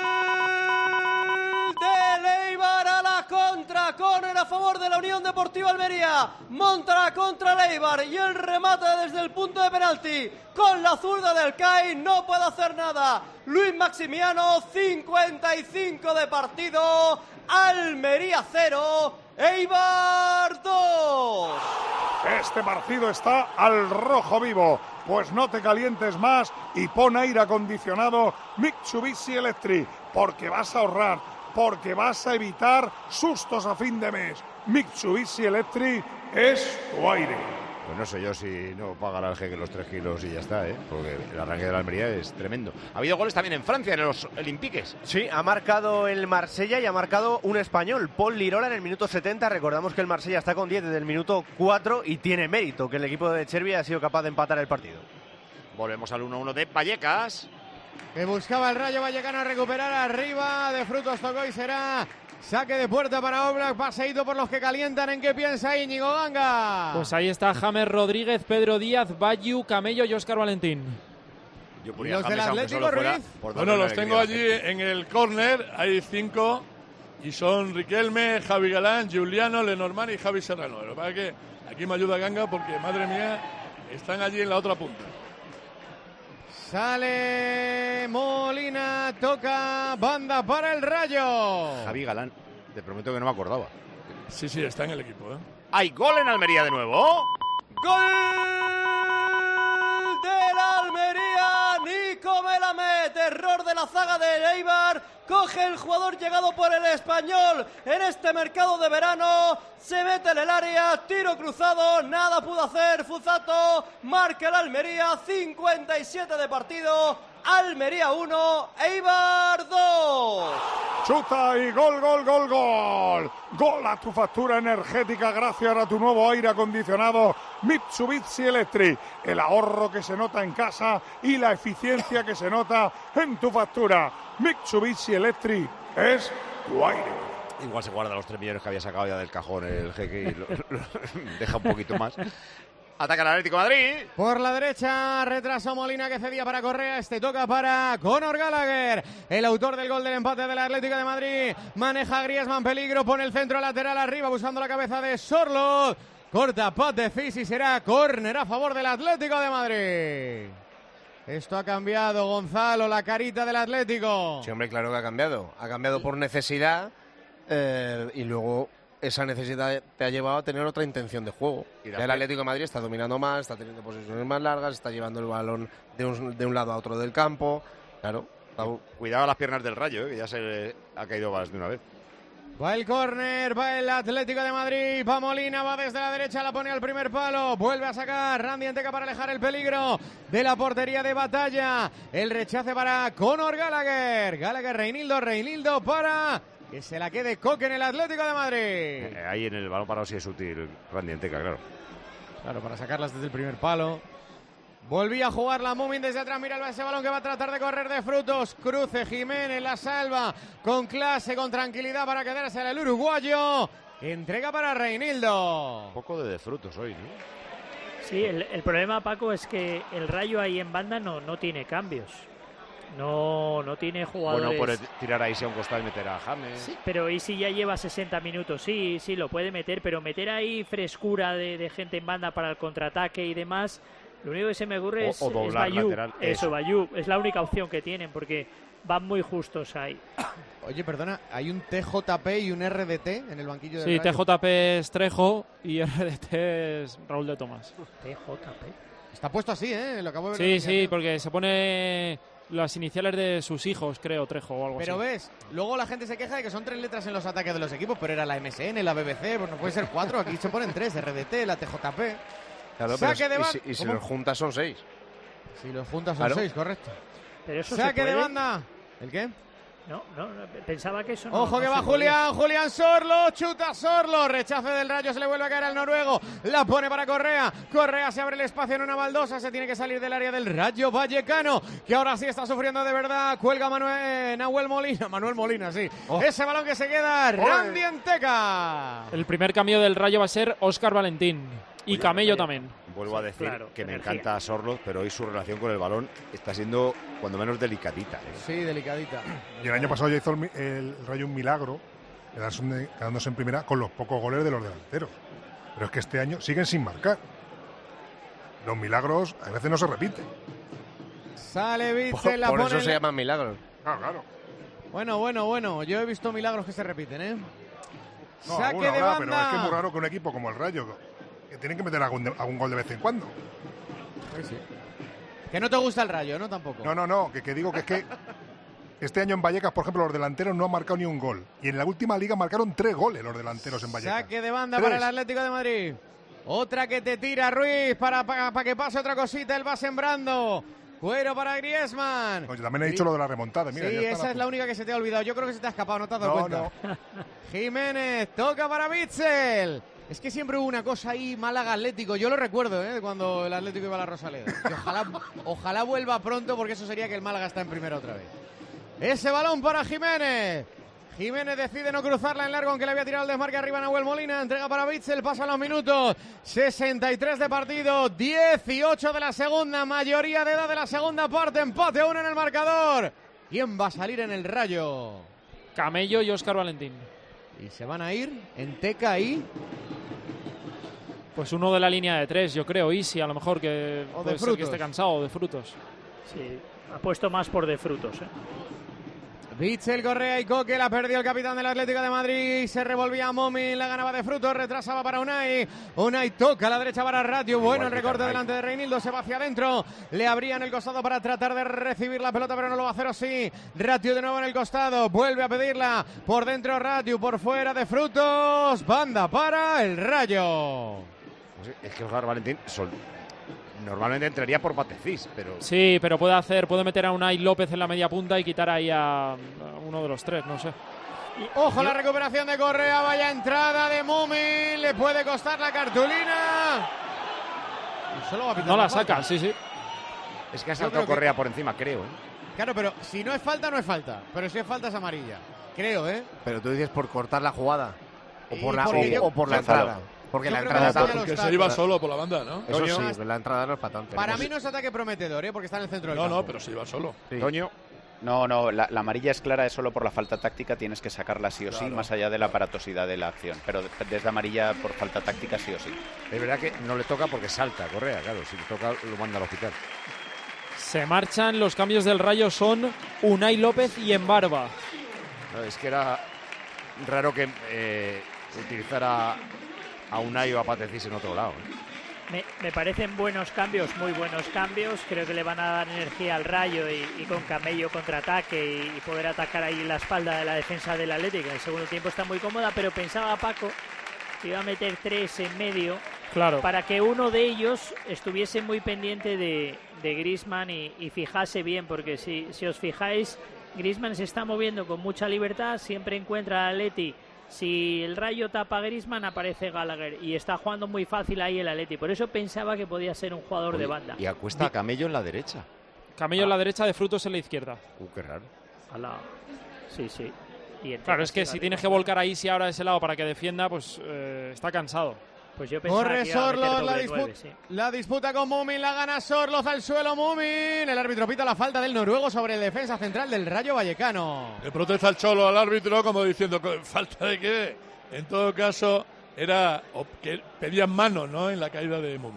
de Leibar a la contra! Córner a favor de la Unión Deportiva Almería. Monta la contra Leibar y el remate desde el punto de penalti. Con la zurda del C A I no puede hacer nada. Luis Maximiano, cincuenta y cinco de partido. Almería cero, Eibar dos. Este partido está al rojo vivo. Pues no te calientes más y pon aire acondicionado Mitsubishi Electric, porque vas a ahorrar porque vas a evitar sustos a fin de mes. Mitsubishi Electric es tu aire. Pues no sé yo si no pagará el jeque los tres kilos y ya está, ¿eh? Porque el arranque de la Almería es tremendo. Ha habido goles también en Francia, en los Olympiques. Sí, ha marcado el Marsella y ha marcado un español, Paul Lirola, en el minuto setenta. Recordamos que el Marsella está con diez desde el minuto cuatro y tiene mérito que el equipo de Chervi ha sido capaz de empatar el partido. Volvemos al uno uno de Vallecas. Que buscaba el Rayo Vallecano a recuperar arriba. De Frutos tocó y será saque de puerta para Oblak. Paseíto por los que calientan. ¿En qué piensa Íñigo Ganga? Pues ahí está James Rodríguez, Pedro Díaz, Bayu, Camello y Óscar Valentín. Yo ¿Y los del Atlético, Ruiz? Bueno, los tengo allí en el córner. Hay cinco. Y son Riquelme, Javi Galán, Giuliano, Lenormand y Javi Serrano. Lo que pasa es que aquí me ayuda Ganga porque, madre mía, están allí en la otra punta. Sale Molina, toca banda para el Rayo. Javi Galán, te prometo que no me acordaba. Sí, sí, está en el equipo, ¿eh? Hay gol en Almería de nuevo. ¡Gol del Almería! Nico Melamed, error de la zaga de Eibar. Coge el jugador llegado por el Español en este mercado de verano. Se mete en el área, tiro cruzado, nada pudo hacer Fuzato. Marca el Almería, cincuenta y siete de partido. Almería uno, Eibar dos. Chuta y gol, gol, gol, gol. Gol a tu factura energética gracias a tu nuevo aire acondicionado Mitsubishi Electric. El ahorro que se nota en casa y la eficiencia que se nota en tu factura. Mitsubishi Electric es tu aire. Igual se guarda los tres millones que había sacado ya del cajón el jeque y lo, lo, deja un poquito más. Ataca el Atlético de Madrid. Por la derecha, retrasó Molina que cedía para Correa. Este toca para Conor Gallagher, el autor del gol del empate del Atlético de Madrid. Maneja Griezmann, peligro, pone el centro lateral arriba buscando la cabeza de Sorloth. Corta Pat de Fis y será córner a favor del Atlético de Madrid. Esto ha cambiado, Gonzalo, la carita del Atlético. Sí, hombre, claro que ha cambiado. Ha cambiado por necesidad eh, y luego esa necesidad te ha llevado a tener otra intención de juego. El Atlético de Madrid está dominando más, está teniendo posiciones más largas, está llevando el balón de un, de un lado a otro del campo. Claro. Está... Cuidado a las piernas del Rayo, eh, que ya se ha caído más de una vez. Va el córner, va el Atlético de Madrid, va Molina, va desde la derecha, la pone al primer palo, vuelve a sacar Randy Enteca para alejar el peligro de la portería de Batalla. El rechace para Conor Gallagher, Gallagher, Reinildo, Reinildo para que se la quede Coque en el Atlético de Madrid. Eh, ahí en el balón parado sí es útil Randy Enteca, claro. Claro, para sacarlas desde el primer palo. Volvía a jugar la Moomin desde atrás, mira ese balón que va a tratar de correr de Frutos. Cruce, Jiménez la salva con clase, con tranquilidad para quedarse el uruguayo. Entrega para Reinildo. Un poco de, de Frutos hoy, ¿no? Sí, el, el problema, Paco, es que el Rayo ahí en banda no, no tiene cambios. No, no tiene jugadores. Bueno, puede tirar ahí si a un costado y meter a James. Sí, pero y si ya lleva sesenta minutos, sí, sí, lo puede meter, pero meter ahí frescura de, de gente en banda para el contraataque y demás. Lo único que se me ocurre es, o, o es Bayú. Eso, eso. Bayú. Es la única opción que tienen porque van muy justos ahí. Oye, perdona, hay un T J P y un R D T en el banquillo del Sí, Rayo. T J P es Trejo y R D T es Raúl de Tomás. T J P. Está puesto así, ¿eh? Lo acabo de ver. Sí, sí, porque se pone las iniciales de sus hijos, creo, Trejo o algo pero así. Pero ves, luego la gente se queja de que son tres letras en los ataques de los equipos, pero era la M S N, la B B C, pues no puede ser cuatro, aquí se ponen tres, R D T, la T J P. Claro, Saque pero de y si, y si los juntas son seis. Si los juntas son claro. seis, correcto. Pero eso Saque se de puede. banda. ¿El qué? No, no, no, pensaba que eso no. Ojo no que se va podía. Julián, Julián Sorlo, chuta Sorlo, rechace del Rayo, se le vuelve a caer al noruego, la pone para Correa, Correa se abre el espacio en una baldosa, se tiene que salir del área del Rayo Vallecano, que ahora sí está sufriendo de verdad, cuelga Manuel, Nahuel Molina, Manuel Molina, sí, Oh. ese balón que se queda, Randy Enteca. El primer cambio del Rayo va a ser Óscar Valentín y Camello también. Vuelvo a decir claro, que me energía. encanta Sorloth, pero hoy su relación con el balón está siendo cuando menos delicadita. ¿eh? Sí, delicadita. Y el año pasado ya hizo el, el Rayo un milagro, quedándose, quedándose en primera con los pocos goles de los delanteros. Pero es que este año siguen sin marcar. Los milagros a veces no se repiten. Sale Por, Bitzel, la por pone eso en- se llaman milagros. Claro, claro. Bueno, bueno, bueno, yo he visto milagros que se repiten, ¿eh? No, Saque alguna de habrá, banda. pero es que es muy raro que un equipo como el Rayo, que tienen que meter algún, de- algún gol de vez en cuando. Pues sí. Que no te gusta el Rayo, ¿no? Tampoco. No, no, no, que, que digo que es que Este año en Vallecas, por ejemplo, los delanteros no han marcado ni un gol. Y en la última liga marcaron tres goles los delanteros en Vallecas. Saque de banda Tres. para el Atlético de Madrid. Otra que te tira Ruiz para, para, para que pase otra cosita. Él va sembrando. Cuero para Griezmann. Oye, también he dicho lo de la remontada. Mira, Sí, ya está esa la- es la única que se te ha olvidado. Yo creo que se te ha escapado, no te has dado No, cuenta. Jiménez, toca para Bitzel. Es que siempre hubo una cosa ahí, Málaga Atlético. Yo lo recuerdo, ¿eh? Cuando el Atlético iba a la Rosaleda. Que ojalá, ojalá vuelva pronto, porque eso sería que el Málaga está en primera otra vez. Ese balón para Jiménez. Jiménez decide no cruzarla en largo, aunque le había tirado el desmarque arriba a Nahuel Molina. Entrega para Bitzel, pasan los minutos. sesenta y tres de partido, dieciocho de la segunda, mayoría de edad de la segunda parte. Empate a uno en el marcador. ¿Quién va a salir en el Rayo? Camello y Óscar Valentín. Y se van a ir en Teca y... Pues uno de la línea de tres, yo creo. Easy, a lo mejor, que O de puede ser frutos. que esté cansado, de frutos. Sí, ha puesto más por de frutos, ¿eh? Bitzel, Correa y Coque, la perdió el capitán del Atlético de Madrid, se revolvía Momin, la ganaba de frutos, retrasaba para Unai, Unai toca a la derecha para Ratio, bueno el recorte delante de Reinildo, se va hacia adentro, le abrían el costado para tratar de recibir la pelota, pero no lo va a hacer así, Ratio de nuevo en el costado, vuelve a pedirla, por dentro Ratio, por fuera de frutos, banda para el Rayo. Pues es que Oscar Valentín sol- normalmente entraría por Patecís, pero... Sí, pero puede hacer, puede meter a Unai López en la media punta y quitar ahí a, a uno de los tres, no sé. Ojo la recuperación de Correa, vaya entrada de Momin, le puede costar la cartulina. Y solo va a pitar No la falta. saca, sí, sí. Es que ha Yo saltado creo que- Correa por encima, creo, ¿eh? Claro, pero si no es falta, no es falta. Pero si es falta, es amarilla. Creo, ¿eh? Pero tú dices por cortar la jugada. O Y por la, porque o, yo- o por la Gonzalo. entrada. Porque Yo la creo entrada que no está- porque se iba solo por la banda, ¿no? Eso Toño. sí, la entrada no es para tanto. Para mí no es ataque prometedor, ¿eh? Porque está en el centro del No, campo. no, pero se iba solo. Sí. Toño. No, no, la, la amarilla es clara, es solo por la falta táctica, tienes que sacarla sí o sí, Claro. más allá de la aparatosidad de la acción. Pero de- desde amarilla por falta táctica sí o sí. Es verdad que no le toca porque salta Correa, claro. Si le toca, lo manda al hospital. Se marchan, los cambios del Rayo son Unai López y Embarba. No, es que era raro que eh, utilizara a Unai o a Patecís en otro lado, ¿eh? Me, me parecen buenos cambios, muy buenos cambios. Creo que le van a dar energía al Rayo y, y con Camello contraataque y, y poder atacar ahí en la espalda de la defensa del Atlético. En el segundo tiempo está muy cómoda, pero pensaba Paco que iba a meter tres en medio Claro. para que uno de ellos estuviese muy pendiente de, de Griezmann y, y fijase bien, porque si, si os fijáis, Griezmann se está moviendo con mucha libertad, siempre encuentra al Atleti. Si el Rayo tapa a Griezmann, aparece Gallagher y está jugando muy fácil ahí el Atleti. Por eso pensaba que podía ser un jugador de banda. Y acuesta a Camello en la derecha. Camello en la derecha, de frutos en la izquierda. Uh, qué raro. Ala. Sí, sí. Y el Claro, es que Tecas si arriba. tienes que volcar ahí si ahora a ese lado para que defienda, pues eh, está cansado. Pues yo pensaba Corre que iba a meter Sorloz, la, doble disputa, nueve, sí. la disputa con Mumin, la gana Sorloz al suelo Mumin. El árbitro pita la falta del noruego sobre el defensa central del Rayo Vallecano. Le protesta el Cholo al árbitro como diciendo, ¿falta de qué? En todo caso, era o que pedían mano, ¿no? En la caída de Mumin.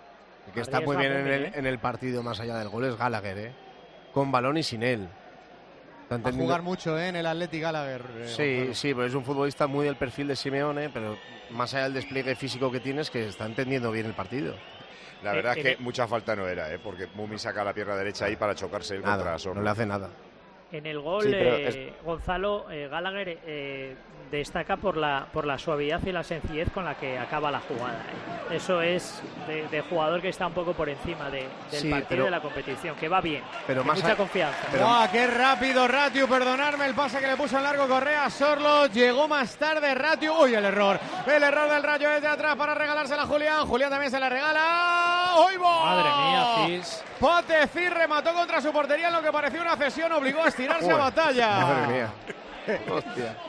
El que está muy bien en el, en el partido más allá del gol es Gallagher, ¿eh? Con balón y sin él. Está Va a entendiendo- jugar mucho, ¿eh? En el Athletic Gallagher. eh, Sí, Gonzalo. sí, pero es un futbolista muy del perfil de Simeone, pero más allá del despliegue físico que tienes, que está entendiendo bien el partido. La verdad es que mucha falta no era, ¿eh? Porque Mumi saca la pierna derecha ahí para chocarse él Nada, contra Sorno. no le hace nada. En el gol, Sí, pero eh, Gonzalo eh, Gallagher eh, destaca por la por la suavidad y la sencillez con la que acaba la jugada. ¿eh? Eso es de, de jugador que está un poco por encima de, del Sí, partido pero- de la competición, que va bien, pero con más mucha a- confianza. ¡Guau, qué rápido Ratiu! Perdonadme el pase que le puso en largo Correa a Sorloz. Llegó más tarde Ratiu. ¡Uy, el error! El error del Rayo desde atrás para regalársela a Julián. Julián también se la regala. ¡Oigo! Madre mía, Cis. Patecís remató contra su portería en lo que parecía una cesión. Obligó a estirarse a Joder, batalla. Madre mía. Hostia.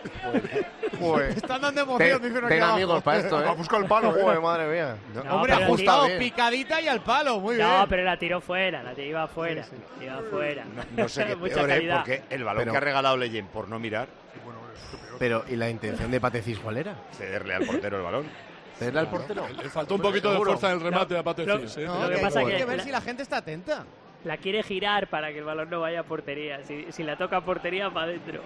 Joder. Están dando emoción, Ten- dicen aquí ten abajo. amigos para esto, ¿eh? Ha buscado el palo, Joder, ¿eh? madre mía. No, Hombre, pero- ajustado, bien. picadita y al palo. Muy no, bien. pero la tiró fuera, la tiró afuera, iba fuera. No sé qué Mucha peor, ¿eh? calidad. Porque el balón Pero- que ha regalado Leyen por no mirar, Pero, ¿y la intención de Patecís cuál era? cederle al portero el balón. ¿Cederle al portero? Le faltó un poquito de ¿Seguro? fuerza en el remate No, a Patecís. lo- ¿eh? No, Lo que que pasa hay que que ver la- si la gente está atenta. La quiere girar para que el balón no vaya a portería. Si, si la toca a portería, para adentro.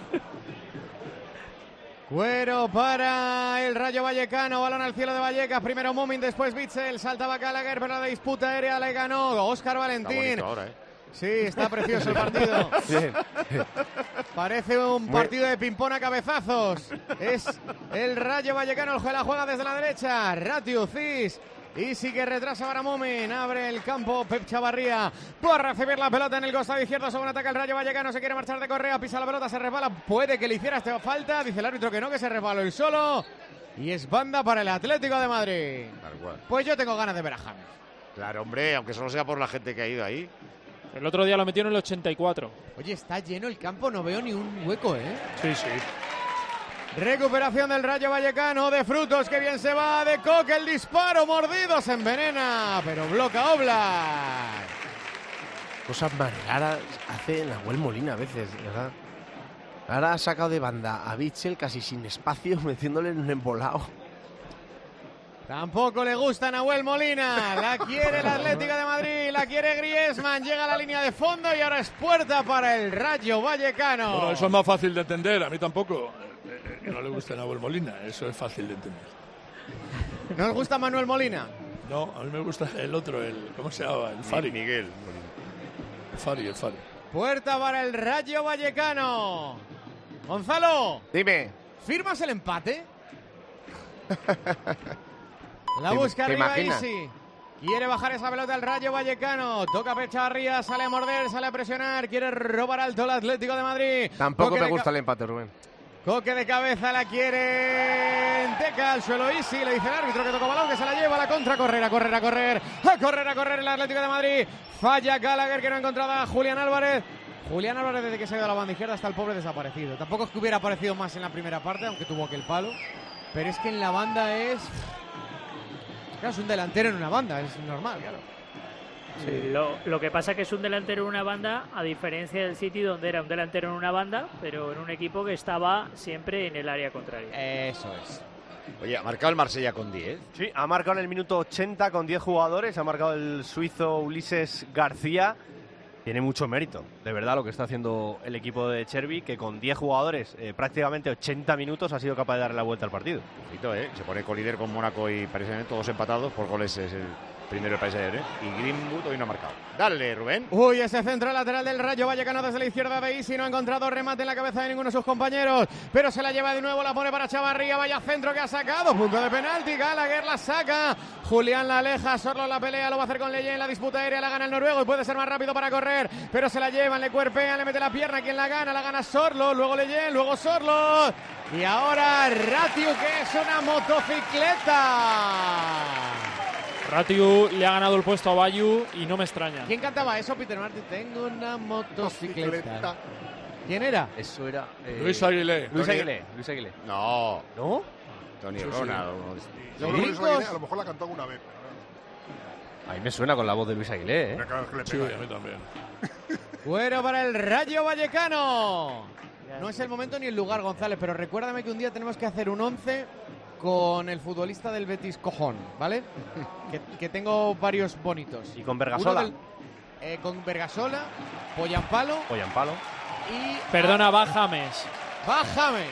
Cuero para el Rayo Vallecano, balón al cielo de Vallecas, primero Mumin, después Bitzel, saltaba Gallagher, pero la disputa aérea le ganó Óscar Está Valentín. bonito ahora, ¿eh? Sí, está precioso el partido. Bien. Parece un Muy- partido de ping-pong a cabezazos. Es el Rayo Vallecano el que la juega desde la derecha. Ratiu, Cis. Y sí que retrasa para Momin. Abre el campo Pep Chavarría. Por recibir la pelota en el costado izquierdo. Sobre un ataque el Rayo Vallecano. Se quiere marchar de Correa. Pisa la pelota, se resbala. Puede que le hiciera esta falta. Dice el árbitro que no, que se resbaló él solo. Y es banda para el Atlético de Madrid. Tal cual. Pues yo tengo ganas de ver a James. Claro, hombre, aunque solo sea por la gente que ha ido ahí. El otro día lo metieron en el ochenta y cuatro. Oye, está lleno el campo. No veo ni un hueco, ¿eh? Sí, sí. Recuperación del Rayo Vallecano de Frutos, que bien se va de Coque, el disparo mordido, se envenena, pero bloca Oblak. Cosas más raras hace Nahuel Molina a veces, ¿verdad? Ahora ha sacado de banda a Bichel casi sin espacio, metiéndole en un embolado. Tampoco le gusta a Nahuel Molina, la quiere el Atlético de Madrid, la quiere Griezmann, llega a la línea de fondo y ahora es puerta para el Rayo Vallecano. Bueno, eso es más fácil de entender, a mí tampoco. Eh, eh, que no le gusta a Nahuel Molina, eso es fácil de entender. ¿No os gusta Manuel Molina? No, a mí me gusta el otro, el ¿cómo se llama? El Fari. Miguel. El Fari, el Fari. Puerta para el Rayo Vallecano. Gonzalo. Dime. ¿Firmas el empate? La ¿Te- busca te arriba imaginas? Isi. Quiere bajar esa pelota el Rayo Vallecano. Toca Pecharría, sale a morder, sale a presionar. Quiere robar alto el Atlético de Madrid. Tampoco Coque me de gusta ca- el empate, Rubén. Coque de cabeza la quiere Teca al suelo Isi. Le dice el árbitro que toca balón, que se la lleva a la contra. Correr, a correr, a correr. A correr, a correr el Atlético de Madrid. Falla Gallagher, que no ha encontrado a Julián Álvarez. Julián Álvarez, desde que se ha ido a la banda izquierda, está el pobre desaparecido. Tampoco es que hubiera aparecido más en la primera parte, aunque tuvo aquel palo. Pero es que en la banda es... Claro, es un delantero en una banda, es normal, claro. Lo, lo que pasa que es un delantero en una banda, a diferencia del City, donde era un delantero en una banda, pero en un equipo que estaba siempre en el área contraria. Eso es. Oye, ha marcado el Marsella con diez. Sí, ha marcado en el minuto ochenta con diez jugadores. Ha marcado el suizo Ulises García. Tiene mucho mérito, de verdad, lo que está haciendo el equipo de Chervi, que con diez jugadores, eh, prácticamente ochenta minutos, ha sido capaz de darle la vuelta al partido. Ojito, ¿eh? Se pone colíder con Mónaco y Paris Saint-Germain, todos empatados por goles. Es el primero de Paris Saint-Germain. Y Greenwood hoy no ha marcado. Dale, Rubén. Uy, ese centro lateral del Rayo Vallecano desde la izquierda de Isi. No ha encontrado remate en la cabeza de ninguno de sus compañeros. Pero se la lleva de nuevo, la pone para Chavarría. Vaya centro que ha sacado. Punto de penalti. Gallagher la saca. Julián la aleja. Sorlo la pelea. Lo va a hacer con Leyen en la disputa aérea. La gana el noruego y puede ser más rápido para correr. Pero se la llevan, le cuerpean, le mete la pierna. ¿Quién la gana? La gana Sorlo. Luego Leyen, luego Sorlo. Y ahora Ratiu, que es una motocicleta. Ratiu le ha ganado el puesto a Bayu y no me extraña. ¿Quién cantaba eso, Peter Martin? Tengo una motocicleta. ¿Quién era? Eso era... Eh, Luis Aguilé. Luis Tony... Aguilé. Luis Aguilé. No. ¿No? Tony Sí, sí. Ronald. Yo creo que Luis Aguilé a lo mejor la cantó alguna vez. A mí me suena con la voz de Luis Aguilé, ¿eh? Sí, a mí también. Fuera para el Rayo Vallecano. No es el momento ni el lugar, González, pero recuérdame que un día tenemos que hacer un once con el futbolista del Betis Cojón, ¿vale? que, que tengo varios bonitos. Y con Vergasola. Uno del- eh, con Vergasola, Poyampalo Poyampalo. y... Perdona, va James. Va James.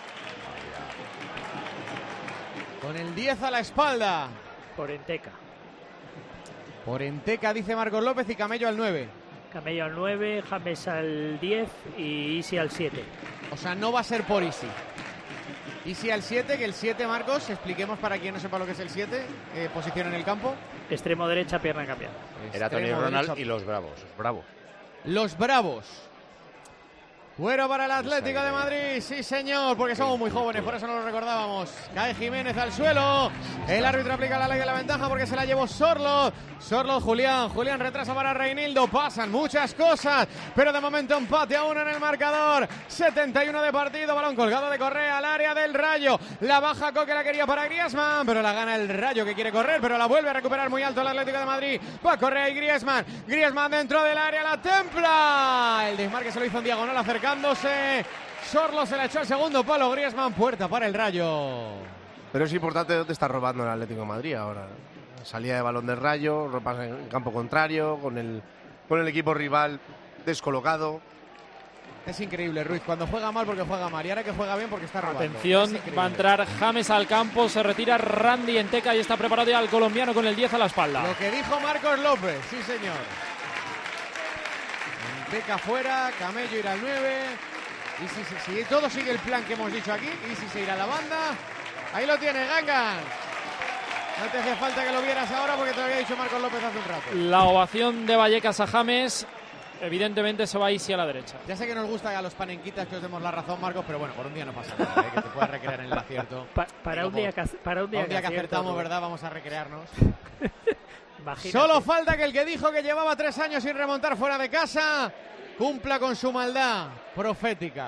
Con el diez a la espalda. Por Enteca. Por Enteca, dice Marcos López, y Camello al nueve. Camello al nueve, James al diez y Isi al siete. O sea, no va a ser por Isi. Isi al siete, que el siete, Marcos, expliquemos para quien no sepa lo que es el siete, eh, posición en el campo. Extremo derecha, pierna cambiada. Era Tony Extremo Ronald derecho. y los Bravos. Bravo. Los Bravos. Fuera para el Atlético de Madrid, sí señor, porque somos muy jóvenes, por eso no lo recordábamos. Cae Jiménez al suelo, el árbitro aplica la ley de la ventaja porque se la llevó Sorlo. Sorlo, Julián, Julián retrasa para Reinildo, pasan muchas cosas, pero de momento empate a uno en el marcador. setenta y uno de partido, balón colgado de Correa al área del Rayo. La baja Coque, la quería para Griezmann, pero la gana el Rayo que quiere correr, pero la vuelve a recuperar muy alto el Atlético de Madrid. Va Correa y Griezmann, Griezmann dentro del área, la templa. El desmarque se lo hizo en diagonal acercándose. Sorlo se la echó al segundo palo, Griezmann, puerta para el Rayo. Pero es importante dónde está robando el Atlético de Madrid ahora. Salida de balón del Rayo, ropas en campo contrario, con el, con el equipo rival descolocado. Es increíble, Ruiz, cuando juega mal porque juega mal y ahora que juega bien porque está robando. Atención, Es increíble. va a entrar James al campo, se retira Randy Enteca y está preparado ya el colombiano con el diez a la espalda. Lo que dijo Marcos López, sí señor. Beca fuera, Camello irá al nueve. Y si, si, si todo sigue el plan que hemos dicho aquí, y si se irá a la banda. Ahí lo tiene, Gangan. No te hacía falta que lo vieras ahora porque te lo había dicho Marcos López hace un rato. La ovación de Vallecas a James. Evidentemente se va Isi a la derecha. Ya sé que nos gusta a los panenquitas que os demos la razón, Marcos, pero bueno, por un día no pasa nada, ¿eh? Que te puedas recrear en el acierto. Pa para, un día que, para un día un día que, que acertamos, acierto, ¿verdad? Vamos a recrearnos. Imagínate. Solo falta que el que dijo que llevaba tres años sin remontar fuera de casa cumpla con su maldad profética.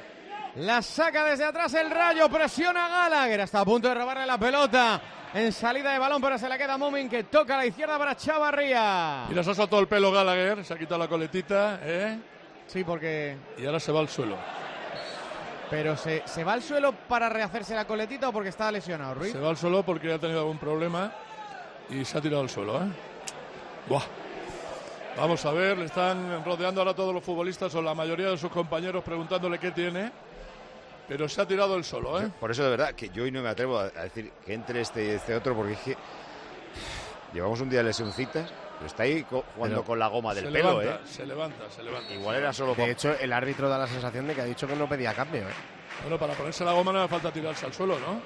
La saca desde atrás el Rayo, presiona a Gallagher, está a punto de robarle la pelota. En salida de balón, pero se la queda Mumin, que toca a la izquierda para Chavarría. Mira, se ha soltado el pelo Gallagher, se ha quitado la coletita, ¿eh? Sí, porque... Y ahora se va al suelo. ¿Pero se, se va al suelo para rehacerse la coletita o porque está lesionado, Ruiz? Se va al suelo porque ha tenido algún problema y se ha tirado al suelo, ¿eh? Buah. Vamos a ver, le están rodeando ahora todos los futbolistas o la mayoría de sus compañeros preguntándole qué tiene. Pero se ha tirado el solo, ¿eh? Por eso, de verdad, que yo hoy no me atrevo a decir que entre este y este otro, porque es que llevamos un día de lesioncitas, pero está ahí co jugando pero con la goma del pelo, levanta, ¿eh? Se levanta, se levanta. Igual era solo... De hecho, el árbitro da la sensación de que ha dicho que no pedía cambio, ¿eh? Bueno, para ponerse la goma no hace falta tirarse al suelo, ¿no?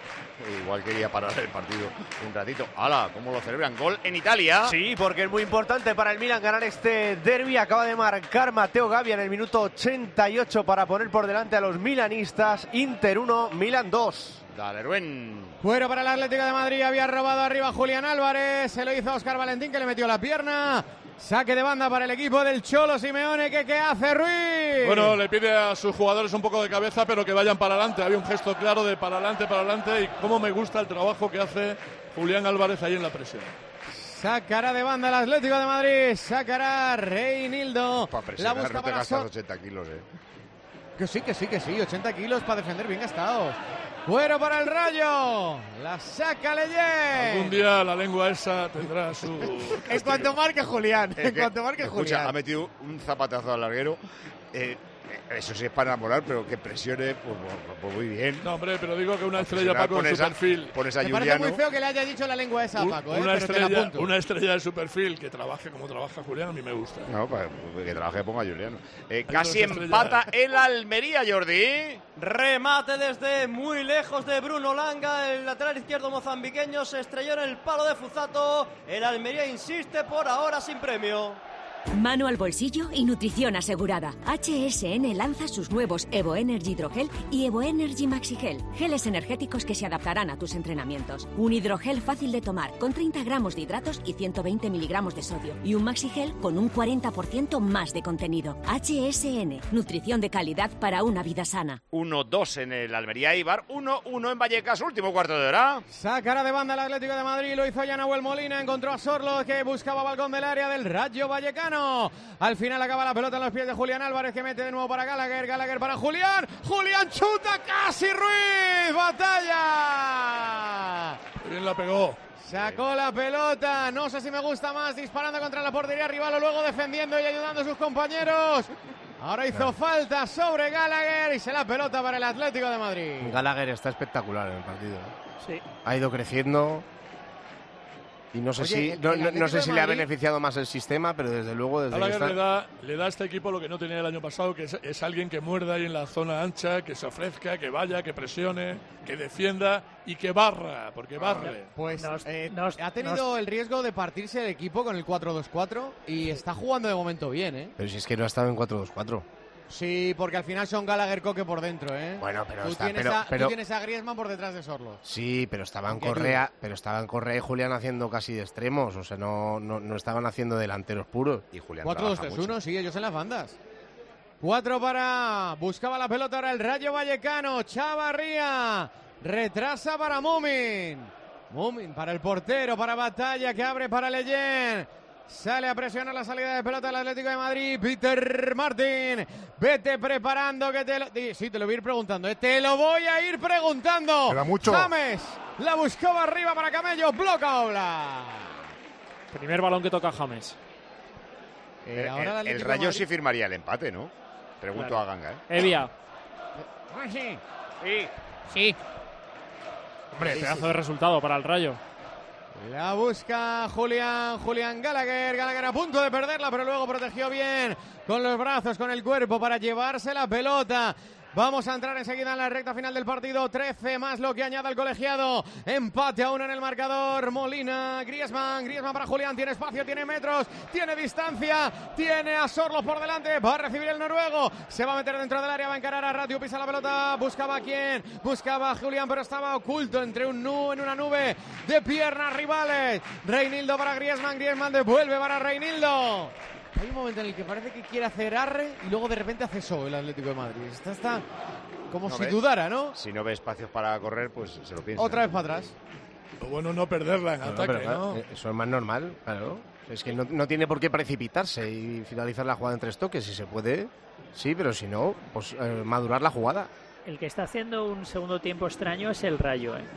Igual quería parar el partido un ratito. ¡Hala! ¿Cómo lo celebran? Gol en Italia. Sí, porque es muy importante para el Milan ganar este derbi. Acaba de marcar Matteo Gavia en el minuto ochenta y ocho para poner por delante a los milanistas. Inter uno, Milan dos. Dale, Rubén. Fuera para el Atlético de Madrid. Había robado arriba Julián Álvarez. Se lo hizo Óscar Valentín, que le metió la pierna. Saque de banda para el equipo del Cholo Simeone. ¿Qué, qué hace Ruiz? Bueno, le pide a sus jugadores un poco de cabeza, pero que vayan para adelante. Había un gesto claro de para adelante, para adelante. Y cómo me gusta el trabajo que hace Julián Álvarez ahí en la presión. Sacará de banda el Atlético de Madrid. Sacará Reinildo. Para presionar, la busca no te gastas ochenta kilos, eh. Que sí, que sí, que sí. ochenta kilos para defender bien gastados. Fuera para el Rayo. La saca Leyen. Algún día la lengua esa tendrá su... En cuanto marque Julián. En cuanto marque Escucha, Julián. ha metido un zapatazo al larguero. Eh, eso sí es para enamorar, pero que presione, pues, pues muy bien. No, hombre, pero digo que una estrella, Paco, en su perfil. Pones a Me Juliano. parece muy feo que le haya dicho la lengua esa a Paco, una, eh, estrella, pero te la apunto. una estrella de su perfil que trabaje como trabaja Julián, a mí me gusta. No, pues que trabaje ponga a Juliano. Eh, casi empata el Almería, Jordi. Remate desde muy lejos de Bruno Langa. El lateral izquierdo mozambiqueño se estrelló en el palo de Fuzato. El Almería insiste, por ahora sin premio. Mano al bolsillo y nutrición asegurada. H S N lanza sus nuevos Evo Energy Hidrogel y Evo Energy Maxi Gel, geles energéticos que se adaptarán a tus entrenamientos. Un hidrogel fácil de tomar con treinta gramos de hidratos y ciento veinte miligramos de sodio, y un Maxi Gel con un cuarenta por ciento más de contenido. H S N, nutrición de calidad para una vida sana. uno dos en el Almería Eibar, uno uno en Vallecas, último cuarto de hora. Sacará de banda el Atlético de Madrid, lo hizo ya Nahuel Molina, encontró a Sorlo, que buscaba balcón del área del Rayo Vallecano. Al final acaba la pelota en los pies de Julián Álvarez, que mete de nuevo para Gallagher. Gallagher para Julián. Julián chuta, casi Ruiz. Batalla. Bien la pegó. Sacó la pelota. No sé si me gusta más disparando contra la portería rival o luego defendiendo y ayudando a sus compañeros. Ahora hizo falta sobre Gallagher y se la pelota para el Atlético de Madrid. Gallagher está espectacular en el partido. Sí. Ha ido creciendo. Y no sé Oye, si, el, no, el no, no sé si le ha Madrid... beneficiado más el sistema, pero desde luego desde Gallagher está... le, da, le da a este equipo lo que no tenía el año pasado, que es, es alguien que muerda ahí en la zona ancha, que se ofrezca, que vaya, que presione, que defienda y que barra, porque barre. Pues Nos- eh, nos- ha tenido el riesgo de partirse el equipo con el cuatro dos cuatro y está jugando de momento bien, ¿eh? Pero si es que no ha estado en cuatro dos cuatro. Sí, porque al final son Gallagher Coque por dentro, ¿eh? Bueno, pero tú, está- tienes pero- a, pero- tú tienes a Griezmann por detrás de Sorlo. Sí, pero estaban ¿Qué Correa, duda? pero estaban Correa y Julián haciendo casi de extremos, o sea, no, no, no estaban haciendo delanteros puros. Y Julián cuatro dos tres uno, sí, ellos en las bandas. cuatro para... Buscaba la pelota ahora el Rayo Vallecano. Chavarría. Retrasa para Mumin. Mumin para el portero, para Batalla, que abre para Leyen. Sale a presionar la salida de pelota del Atlético de Madrid. Peter Martin. Vete preparando que te lo... Sí, te lo voy a ir preguntando. ¿eh? Te lo voy a ir preguntando. Queda mucho. James la buscaba arriba para Camello. Bloca Oblak. Primer balón que toca James. Eh, El, ahora el el Atlético de Rayo Madrid- sí firmaría el empate, ¿no? Pregunto Claro. a Ganga, ¿eh? Evia. Ah, sí. Sí. Sí. Hombre, Sí, pedazo sí. de resultado para el Rayo. La busca Julián, Julián Gallagher, Gallagher a punto de perderla, pero luego protegió bien con los brazos, con el cuerpo para llevarse la pelota. Vamos a entrar enseguida en la recta final del partido. trece más lo que añade el colegiado. Empate a uno en el marcador. Molina, Griezmann, Griezmann para Julián. Tiene espacio, tiene metros, tiene distancia. Tiene a Sorloth por delante. Va a recibir el noruego. Se va a meter dentro del área, va a encarar a Ratiu. Pisa la pelota. Buscaba a quién. Buscaba a Julián, pero estaba oculto entre un nu en una nube de piernas rivales. Reinildo para Griezmann. Griezmann devuelve para Reinildo. Hay un momento en el que parece que quiere hacer arre y luego de repente hace eso el Atlético de Madrid. Está, está como no si ve, dudara, ¿no? Si no ve espacios para correr, pues se lo piensa. Otra vez para atrás. Lo bueno no perderla en No, ataque, pero, ¿no? Eso es más normal, claro. Es que no, no tiene por qué precipitarse y finalizar la jugada en tres toques. Si se puede, sí, pero si no, pues eh, madurar la jugada. El que está haciendo un segundo tiempo extraño es el Rayo, ¿eh?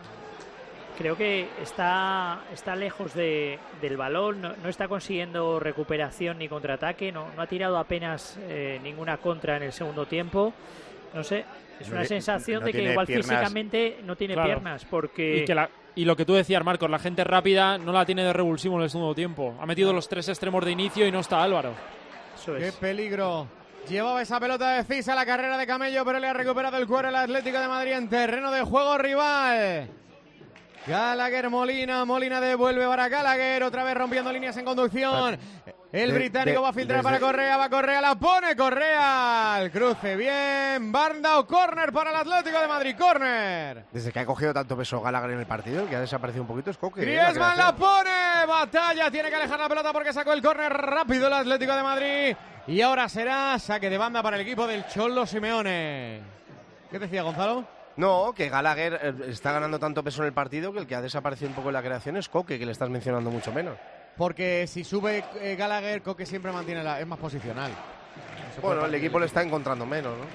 Creo que está, está lejos de, del balón, no, no está consiguiendo recuperación ni contraataque, no, no ha tirado apenas eh, ninguna contra en el segundo tiempo. No sé, es No una le- sensación no de que tiene igual piernas. físicamente no tiene Claro. piernas, porque... Y, que la- y lo que tú decías, Marcos, la gente rápida no la tiene de revulsivo en el segundo tiempo. Ha metido los tres extremos de inicio y no está Álvaro. Eso ¡Qué peligro! Llevaba esa pelota de Cisa, la carrera de Camello, pero le ha recuperado el cuero el Atlético de Madrid en terreno de juego rival. Gallagher, Molina, Molina devuelve para Gallagher, otra vez rompiendo líneas en conducción. El De- británico de- va a filtrar desde- para Correa, va Correa, la pone Correa. El cruce bien, banda o córner para el Atlético de Madrid, córner. Desde que ha cogido tanto peso Gallagher en el partido, el que ha desaparecido un poquito es Coque. ¿eh? Griezmann la creación. pone, batalla, tiene que alejar la pelota porque sacó el córner rápido el Atlético de Madrid. Y ahora será saque de banda para el equipo del Cholo Simeone. ¿Qué decía Gonzalo? No, que Gallagher eh, está ganando tanto peso en el partido que el que ha desaparecido un poco en la creación es Coque, que le estás mencionando mucho menos. Porque si sube eh, Gallagher, Coque siempre mantiene la... es más posicional. Se puede Bueno, el partir equipo el le está encontrando menos, ¿no?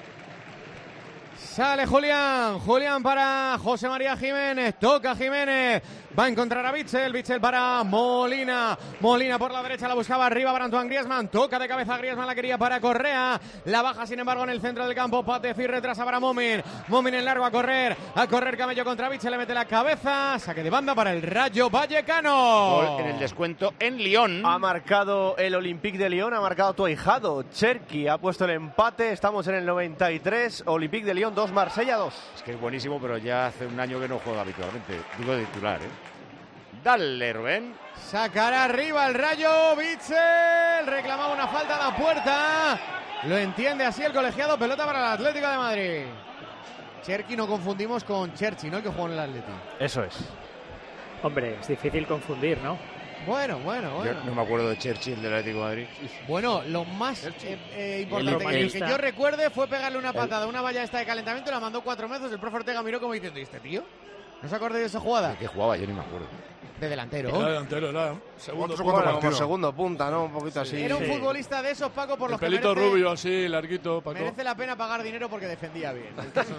Sale Julián, Julián para José María Jiménez, toca Jiménez, va a encontrar a Bitzel, Bitzel para Molina, Molina por la derecha, la buscaba arriba para Antoine Griezmann, toca de cabeza Griezmann, la quería para Correa, la baja sin embargo en el centro del campo, Patefir retrasa para Momin, Momin en largo a correr, a correr Camello contra Bitzel, le mete la cabeza, saque de banda para el Rayo Vallecano. Gol en el descuento en Lyon. Ha marcado el Olympique de Lyon, ha marcado tu ahijado, Cherki, ha puesto el empate, estamos en el noventa y tres, Olympique de Lyon dos, Marsella dos. Es que es buenísimo, pero ya hace un año que no juega habitualmente. Digo de titular, ¿eh? Dale, Rubén. Sacará arriba el Rayo, Bitzel, reclamaba una falta a la puerta, lo entiende así el colegiado, pelota para el Atlético de Madrid. Cherki no confundimos con Cherchi, ¿no? El que jugó en el Atlético. Eso es. Hombre, es difícil confundir, ¿no? Bueno, bueno, bueno. Yo no me acuerdo de Churchill del Atlético de Madrid. Bueno, lo más eh, eh, importante El- el- que yo recuerde fue pegarle una patada, una valla esta de calentamiento, la mandó cuatro metros, el profe Ortega miró como diciendo, ¿y este tío? ¿No se acordáis de esa jugada? ¿Qué jugaba? Yo ni me acuerdo. De delantero. Era delantero, era segundo Otro punta. bueno, como segundo punta, ¿no? Un poquito así. Era un futbolista de esos, Paco, por El los que pelito merece, rubio, así, larguito, Paco. merece la pena pagar dinero porque defendía bien.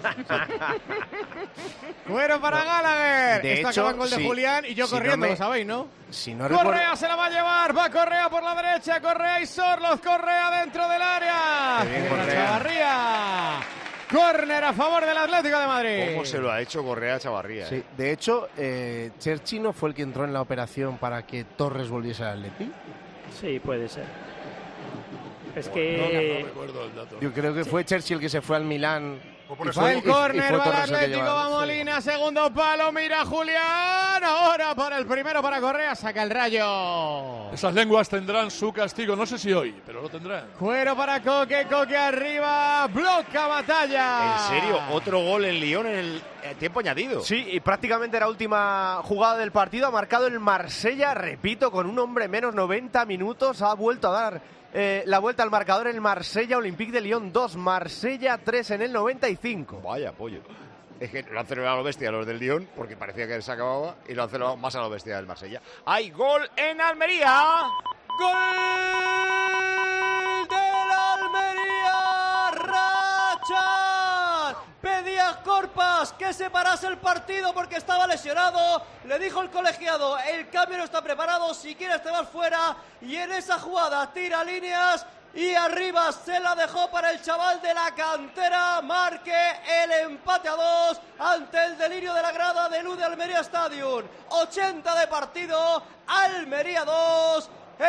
Cuero para Gallagher. De Esto hecho, acaba en gol de si- Julián y yo si no corriendo, me- lo sabéis, ¿no? Si no Correa recuerdo- se la va a llevar, va Correa por la derecha, Correa y Sorloth, Correa dentro del área. Qué bien, Cierra Correa. Chavarría. Córner a favor del Atlético de Madrid. ¿Cómo se lo ha hecho Correa a Chavarría? Sí, eh? de hecho, eh, Cherchi no fue el que entró en la operación para que Torres volviese al Atleti. Sí, puede ser. Es No, que... no recuerdo el dato. Yo creo que fue Cherchi el que se fue al Milán. por y eso- Va fue- el y- y córner, fue va el Torres el que Atlético, llevaba. va Molina, segundo palo, mira Julián, ahora para el primero para Correa, saca el Rayo. Esas lenguas tendrán su castigo, no sé si hoy, pero lo tendrán. Cuero para Coque, Coque arriba, bloca batalla. ¿En serio? ¿Otro gol en Lyon en el eh, tiempo añadido? Sí, y prácticamente la última jugada del partido ha marcado el Marsella, repito, con un hombre menos, noventa minutos, ha vuelto a dar eh, la vuelta al marcador el Marsella, Olympique de Lyon dos, Marsella tres en el noventa y cinco. Vaya, pollo. Es que lo han celebrado a lo bestia los del Lyon, porque parecía que se acababa, y lo han celebrado más a lo bestia del Marsella. ¡Hay gol en Almería! ¡Gol del Almería! ¡Racha! Pedía Corpas que se parase el partido porque estaba lesionado. Le dijo el colegiado, el cambio no está preparado, si quieres te vas fuera. Y en esa jugada tira líneas, y arriba se la dejó para el chaval de la cantera. Marque el empate a dos ante el delirio de la grada del U de Almería Stadium. ochenta de partido, Almería dos,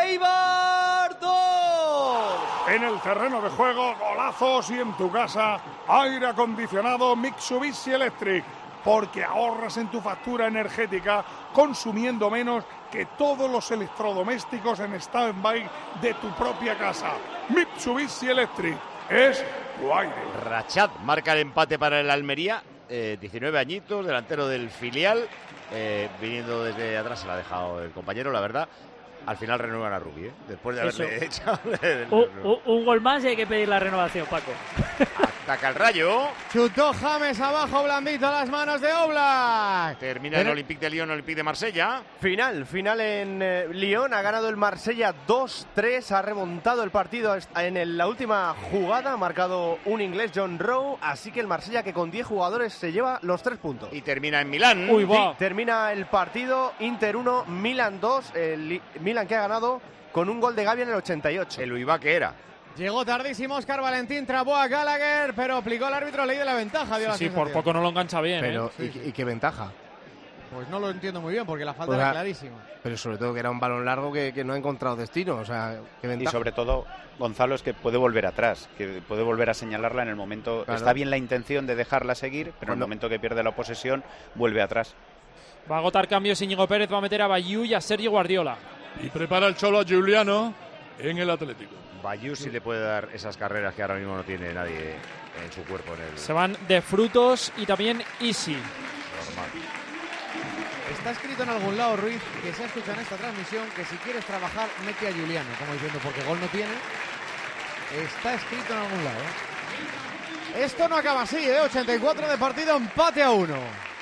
Eibar dos. En el terreno de juego, golazos, y en tu casa, aire acondicionado Mitsubishi Electric, porque ahorras en tu factura energética consumiendo menos que todos los electrodomésticos en stand-by de tu propia casa. Mitsubishi Electric es tu aire. Rachat marca el empate para el Almería, eh, diecinueve añitos, delantero del filial, eh, viniendo desde atrás, se la ha dejado el compañero, la verdad. Al final renuevan a Rubí, ¿eh? Después de haberle echado. un, un, un gol más y hay que pedir la renovación, Paco. Ataca el Rayo. Chutó James abajo, blandito, las manos de Oblak. Termina el Olympique de Lyon, Olympique de Marsella. Final, final en eh, Lyon. Ha ganado el Marsella dos tres. Ha remontado el partido en el, la última jugada. Ha marcado un inglés, John Rowe. Así que el Marsella, que con diez jugadores se lleva los tres puntos. Y termina en Milán. Uy, va. Sí, termina el partido. Inter uno, Milan dos. El Milan que ha ganado con un gol de Gavi en el ochenta y ocho. El Uibá que era. Llegó tardísimo Óscar Valentín, trabó a Gallagher, pero aplicó el árbitro ley de la ventaja. Dio la sí, sí, por poco no lo engancha bien. Pero, ¿eh? ¿y, sí, ¿y qué ventaja? Pues no lo entiendo muy bien, porque la falta o sea, era clarísima. Pero sobre todo que era un balón largo que, que no ha encontrado destino. O sea, ¿qué ventaja? Y sobre todo, Gonzalo, es que puede volver atrás, que puede volver a señalarla en el momento. Claro. Está bien la intención de dejarla seguir, pero en el momento que pierde la posesión, vuelve atrás. Va a agotar cambios Íñigo Pérez, va a meter a Bayú y a Sergio Guardiola. Y prepara el Cholo a Giuliano en el Atlético. Bayú sí le puede dar esas carreras que ahora mismo no tiene nadie en su cuerpo. En el... Se van de Frutos y también Easy. Normal. Está escrito en algún lado, Ruiz, que se ha escuchado en esta transmisión, que si quieres trabajar, mete a Giuliano, como diciendo, porque gol no tiene. Está escrito en algún lado. ¿eh? Esto no acaba así, ¿eh? ochenta y cuatro de partido, empate a uno.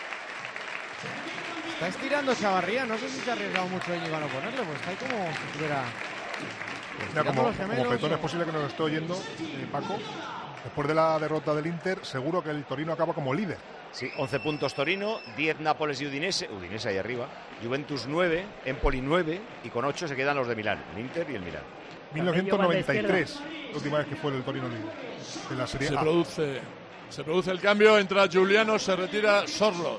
Está estirando Chavarría, no sé si se ha arriesgado mucho Íñigo a no ponerle, pues está ahí como si estuviera... Mira, como, como Petón o... es posible que nos lo esté oyendo, eh, Paco, después de la derrota del Inter, seguro que el Torino acaba como líder. Sí, once puntos Torino, diez Nápoles y Udinese, Udinese ahí arriba, Juventus nueve, Empoli nueve, y con ocho se quedan los de Milán, el Inter y el Milán. mil novecientos noventa y tres, la última vez que fue el Torino líder de la Serie se A. Produce, se produce el cambio, entra Giuliano, se retira Sorlot.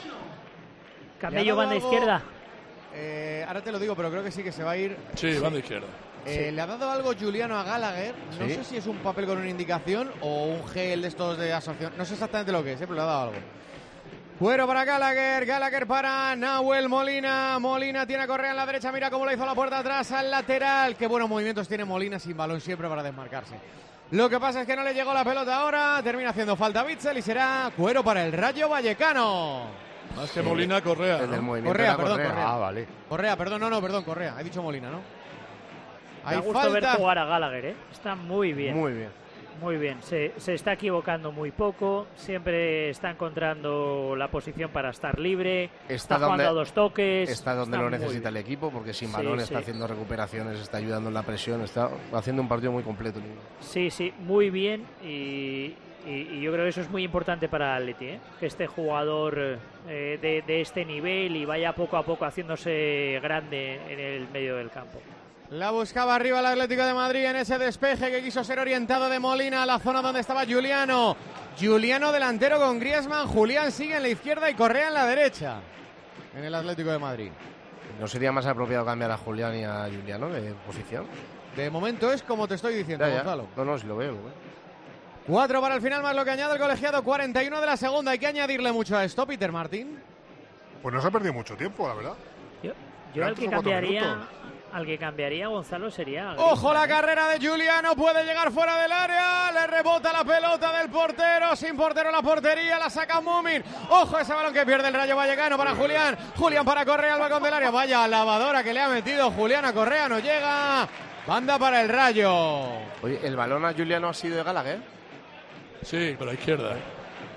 Camello, banda algo, izquierda. Eh, ahora te lo digo, pero creo que sí que se va a ir. Sí, sí. banda izquierda. Eh, sí. Le ha dado algo Giuliano a Gallagher. No ¿Sí? sé si es un papel con una indicación o un gel de estos de asociación. No sé exactamente lo que es, ¿eh? Pero le ha dado algo. Fuero para Gallagher, Gallagher para Nahuel Molina. Molina tiene a Correa en la derecha, mira cómo la hizo la puerta atrás al lateral. Qué buenos movimientos tiene Molina sin balón siempre para desmarcarse. Lo que pasa es que no le llegó la pelota ahora. Termina haciendo falta Bitzel y será Cuero para el Rayo Vallecano. Más que Molina, Correa. El del ¿no? movimiento Correa, era perdón, Correa. Correa. Ah, vale. Correa, perdón, no, no, perdón, Correa. He dicho Molina, ¿no? Me ha gustado ver jugar a Gallagher, ¿eh? Está muy bien. Muy bien. Muy bien. Se, se está equivocando muy poco. Siempre está encontrando la posición para estar libre. Está, está donde, jugando a dos toques. Está donde está lo necesita bien. el equipo, porque sin Sí, balón sí. está haciendo recuperaciones, está ayudando en la presión, está haciendo un partido muy completo. Sí, sí, muy bien. Y, y, y yo creo que eso es muy importante para Atleti, ¿eh? Que este jugador eh, de, de este nivel y vaya poco a poco haciéndose grande en el medio del campo. La buscaba arriba el Atlético de Madrid en ese despeje que quiso ser orientado de Molina a la zona donde estaba Giuliano. Giuliano delantero con Griezmann. Julián sigue en la izquierda y Correa en la derecha. En el Atlético de Madrid. ¿No sería más apropiado cambiar a Julián y a Giuliano de posición? De momento es como te estoy diciendo, Ya, ya. Gonzalo. No, no, si lo veo, lo veo. Cuatro para el final, más lo que añade el colegiado. cuarenta y uno de la segunda. Hay que añadirle mucho a esto, Peter Martín. Pues no se ha perdido mucho tiempo, la verdad. Yo, yo al Eran que tres o cuatro cambiaría... minutos. Al que cambiaría Gonzalo sería... Ojo la carrera de Giuliano, puede llegar fuera del área, le rebota la pelota del portero, sin portero la portería, la saca Mumin. Ojo ese balón que pierde el Rayo Vallecano para Julián, Julián para Correa al balcón del área, vaya lavadora que le ha metido Julián a Correa, no llega, banda para el Rayo. Oye, ¿el balón a Giuliano ha sido de Gallagher? Sí, por la izquierda. ¿eh?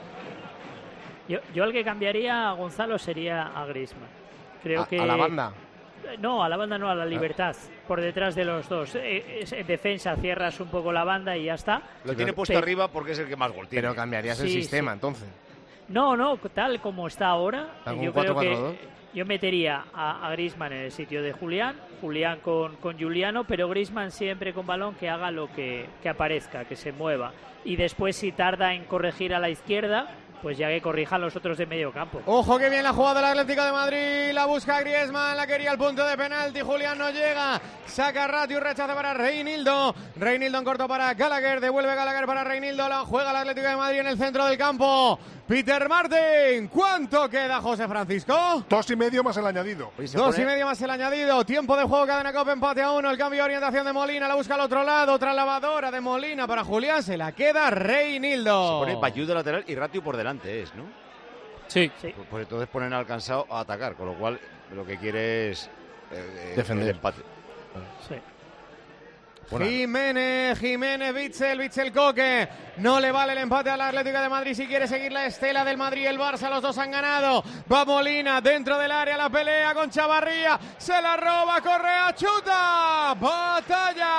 Yo, yo al que cambiaría a Gonzalo sería a Griezmann. Creo a, que... ¿A la banda? No, a la banda no, a la Libertad, por detrás de los dos. Eh, es, en defensa cierras un poco la banda y ya está. Lo tiene puesto Pero- arriba porque es el que más gol tiene. Pero cambiarías el Sí, sistema, sí. entonces. No, no, tal como está ahora, ¿Algún yo creo cuatro cuatro que dos? Yo metería a, a Griezmann en el sitio de Julián, Julián con, con Giuliano, pero Griezmann siempre con balón, que haga lo que, que aparezca, que se mueva. Y después, si tarda en corregir a la izquierda, pues ya que corrijan los otros de medio campo. Ojo que bien la jugada del Atlético de Madrid, la busca Griezmann, la quería al punto de penalti, Julián no llega, saca Ratiu, rechaza para Reinildo, Reinildo en corto para Gallagher, devuelve Gallagher para Reinildo, la juega el Atlético de Madrid en el centro del campo. Peter Martin, ¿cuánto queda, José Francisco? Dos y medio más el añadido. Dos pone... y medio más el añadido, tiempo de juego, cadena Cope, empate a uno, el cambio de orientación de Molina, la busca al otro lado, otra lavadora de Molina para Julián, se la queda Reinildo. Se pone Bayú de lateral y Ratiu por delante es, ¿no? Sí. Pues, pues entonces ponen al cansado a atacar, con lo cual lo que quiere es eh, defender el empate. Sí. Bueno. Jiménez, Jiménez, Bitzel, Bitzel Coque. No le vale el empate al Atlético de Madrid si quiere seguir la estela del Madrid y el Barça. Los dos han ganado. Va Molina dentro del área, la pelea con Chavarría. Se la roba, Correa, chuta. Batalla.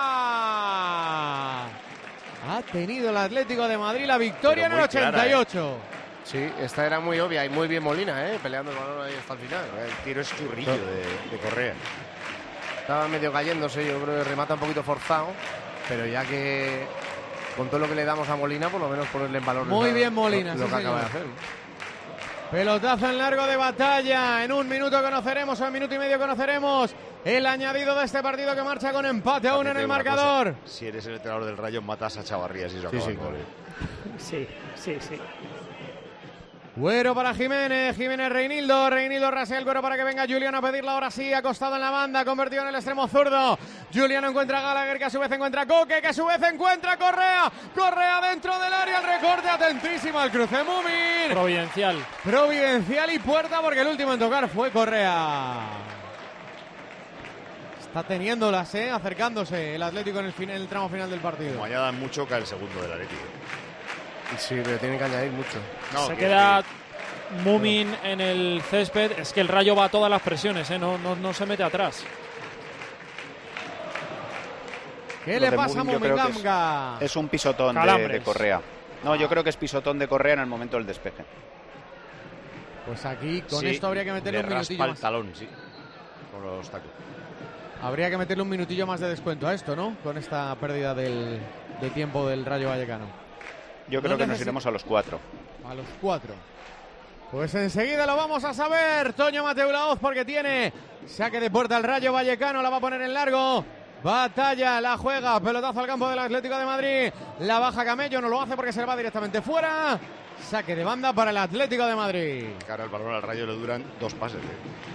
Ha tenido el Atlético de Madrid la victoria en el ochenta y ocho. Clara, ¿eh? Sí, esta era muy obvia y muy bien Molina, ¿eh? Peleando el balón ahí hasta el final. El tiro es churrillo de, de Correa. Estaba medio cayéndose, yo creo que remata un poquito forzado, pero ya que con todo lo que le damos a Molina, por lo menos ponerle en valor. Muy bien Molina, lo, lo sí, que señor. acaba de hacer. Pelotazo en largo de Batalla. En un minuto conoceremos, o en minuto y medio conoceremos el añadido de este partido que marcha con empate a uno en el marcador. Cosa, si eres el entrenador del Rayo, matas a Chavarría si se sí, acaba sí, el gol. Sí, sí, sí. Güero para Jiménez, Jiménez Reinildo, Reinildo rasea el Güero para que venga Giuliano a pedirla ahora sí, acostado en la banda, convertido en el extremo zurdo. Giuliano encuentra a Gallagher, que a su vez encuentra a Coque, que a su vez encuentra a Correa, Correa dentro del área, el recorte atentísimo al cruce Mumin. Providencial. Providencial y puerta porque el último en tocar fue Correa. Está teniéndolas, eh, acercándose el Atlético en el, fin, en el tramo final del partido. Como añadan mucho, cae el segundo del Atlético. Sí, pero tiene que añadir mucho. No, Se queda Mumin en el césped. Es que el Rayo va a todas las presiones, ¿eh? no, no, no se mete atrás. ¿Qué le pasa a Mumin Ganga? Es, es un pisotón de, de Correa. No, yo creo que es pisotón de Correa en el momento del despeje. Pues aquí con sí, esto habría que meterle un minutillo el más. talón, sí, con los tacos. Habría que meterle un minutillo más de descuento a esto, ¿no? Con esta pérdida del, de tiempo del Rayo Vallecano. Yo creo no que necesito... nos iremos a los cuatro. A los cuatro. Pues enseguida lo vamos a saber. Toño Mateu Laoz, porque tiene saque de puerta al Rayo Vallecano. La va a poner en largo. Batalla, la juega. Pelotazo al campo del Atlético de Madrid. La baja Camello. No lo hace porque se le va directamente fuera. Saque de banda para el Atlético de Madrid. Cara, el balón al Rayo le duran dos pases. ¿eh?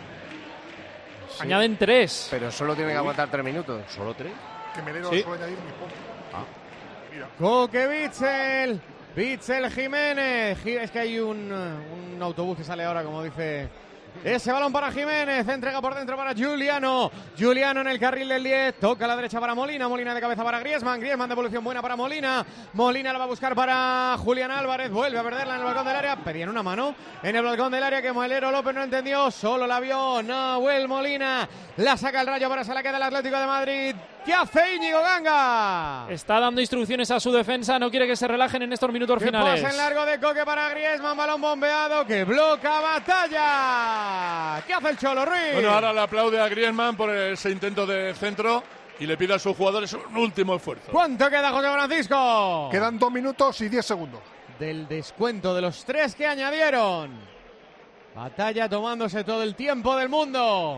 Sí. Añaden tres. Pero solo tiene que aguantar tres minutos. ¿Solo tres? Que Melero sí. suele añadir muy poco. Ah. Mira. Coque Bitzel. Bitzel Jiménez. Es que hay un, un autobús que sale ahora, como dice. Ese balón para Jiménez. Entrega por dentro para Giuliano. Giuliano en el carril del diez. Toca a la derecha para Molina. Molina de cabeza para Griezmann. Griezmann, devolución buena para Molina. Molina la va a buscar para Julián Álvarez. Vuelve a perderla en el balcón del área. Pedían una mano en el balcón del área que Melero López no entendió. Solo la vio Nahuel Molina. La saca el Rayo para se la queda el Atlético de Madrid. ¿Qué hace Íñigo Ganga? Está dando instrucciones a su defensa. No quiere que se relajen en estos minutos ¿Qué finales. Pasa en largo de Coque para Griezmann. Balón bombeado que bloca Batalla. ¿Qué hace el Cholo Ruiz? Bueno, ahora le aplaude a Griezmann por ese intento de centro y le pide a sus jugadores un último esfuerzo. ¿Cuánto queda, José Francisco? Quedan dos minutos y diez segundos. Del descuento de los tres que añadieron. Batalla tomándose todo el tiempo del mundo.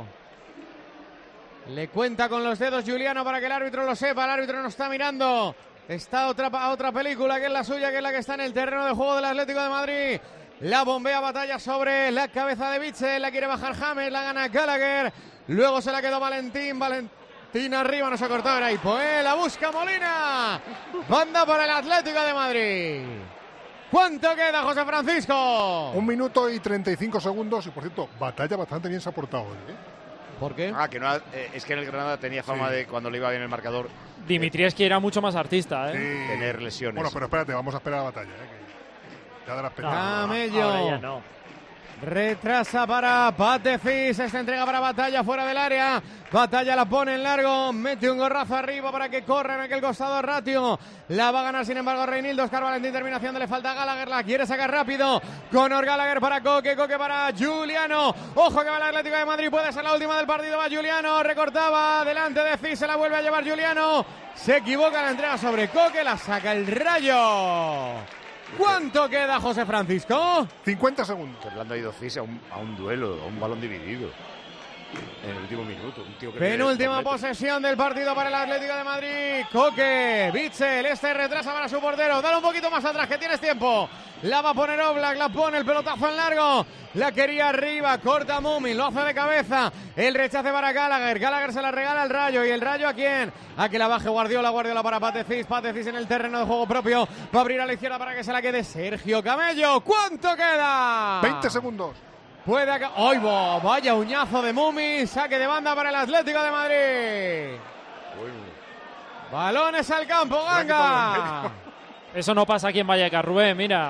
Le cuenta con los dedos Giuliano para que el árbitro lo sepa. El árbitro no está mirando. Está otra, otra película que es la suya, que es la que está en el terreno de juego del Atlético de Madrid. La bombea Batalla sobre la cabeza de Bitzel. La quiere bajar James, la gana Gallagher. Luego se la quedó Valentín. Valentín arriba, no se cortó. Era Hipoé, la busca Molina. Banda para el Atlético de Madrid. ¿Cuánto queda, José Francisco? Un minuto y treinta y cinco segundos. Y por cierto, Batalla bastante bien se ha portado hoy, ¿eh? ¿Por qué? Ah, que no, eh, es que en el Granada tenía fama sí. de cuando le iba bien el marcador. Dimitrievski era mucho más artista, ¿eh? Sí. Tener lesiones. Bueno, pero espérate, vamos a esperar a la Batalla, ¿eh? Que ya darás pena. Camello. Ahora ya no. Retrasa para Patefis, esta entrega para Batalla fuera del área. Batalla la pone en largo, mete un gorrazo arriba para que corra en aquel costado Ratio. La va a ganar sin embargo Reinildo. Oscar Valentín, terminación, le falta a Gallagher, la quiere sacar rápido. Conor Gallagher para Coque, Coque para Juliano. Ojo que va el Atlético de Madrid, puede ser la última del partido. Va Juliano, recortaba delante de Fis, se la vuelve a llevar Juliano. Se equivoca la entrega sobre Coque, la saca el Rayo. ¿Cuánto queda, José Francisco? cincuenta segundos. Fernando ha ido Fis a un, a un duelo, a un balón dividido. En el último minuto. Un tío que Penúltima posesión del partido para el Atlético de Madrid. Coque, Bitzel, este retrasa para su portero. Dale un poquito más atrás, que tienes tiempo. La va a poner Oblak, la pone el pelotazo en largo. La quería arriba, corta Mumin, lo hace de cabeza. El rechace para Gallagher. Gallagher se la regala al Rayo. ¿Y el Rayo a quién? A que la baje Guardiola, Guardiola para Patefis. Patefis en el terreno de juego propio. Va a abrir a la izquierda para que se la quede Sergio Camello. ¿Cuánto queda? veinte segundos. Puede acá. ¡Ay, bo! Vaya uñazo de Mumi. Saque de banda para el Atlético de Madrid. Uy. Balones al campo, Ganga. Eso no pasa aquí en Vallecas, Rubén, mira.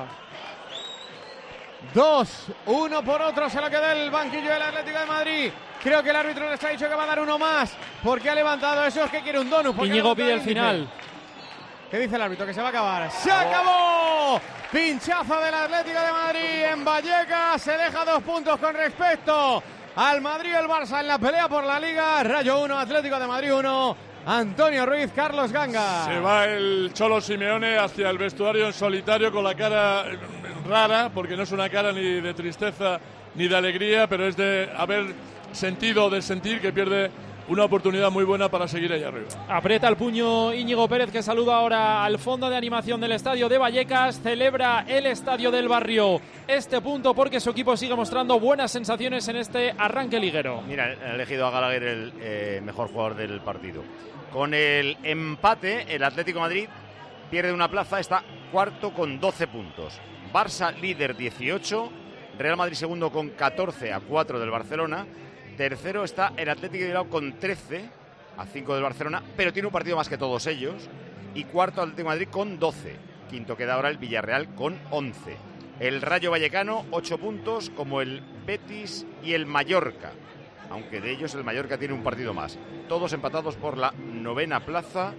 Dos, uno por otro, se lo queda el banquillo del Atlético de Madrid. Creo que el árbitro les ha dicho que va a dar uno más, porque ha levantado eso, es que quiere un donut. Íñigo pide el final. ¿Qué dice el árbitro? Que se va a acabar. ¡Se acabó! Pinchazo del Atlético de Madrid en Vallecas. Se deja dos puntos con respecto al Madrid y el Barça en la pelea por la Liga. Rayo uno, Atlético de Madrid uno. Antonio Ruiz, Carlos Ganga. Se va el Cholo Simeone hacia el vestuario en solitario con la cara rara, porque no es una cara ni de tristeza ni de alegría, pero es de haber sentido, de sentir que pierde una oportunidad muy buena para seguir allá arriba. Aprieta el puño Íñigo Pérez, que saluda ahora al fondo de animación del estadio de Vallecas. Celebra el estadio del barrio este punto porque su equipo sigue mostrando buenas sensaciones en este arranque liguero. Mira, han elegido a Gallagher el eh, mejor jugador del partido. Con el empate, el Atlético de Madrid pierde una plaza, está cuarto con doce puntos. Barça líder dieciocho, Real Madrid segundo con catorce a cuatro del Barcelona. Tercero está el Atlético de Bilbao con trece a cinco del Barcelona, pero tiene un partido más que todos ellos. Y cuarto Atlético de Madrid con doce. Quinto queda ahora el Villarreal con once. El Rayo Vallecano, ocho puntos, como el Betis y el Mallorca. Aunque de ellos el Mallorca tiene un partido más. Todos empatados por la novena plaza.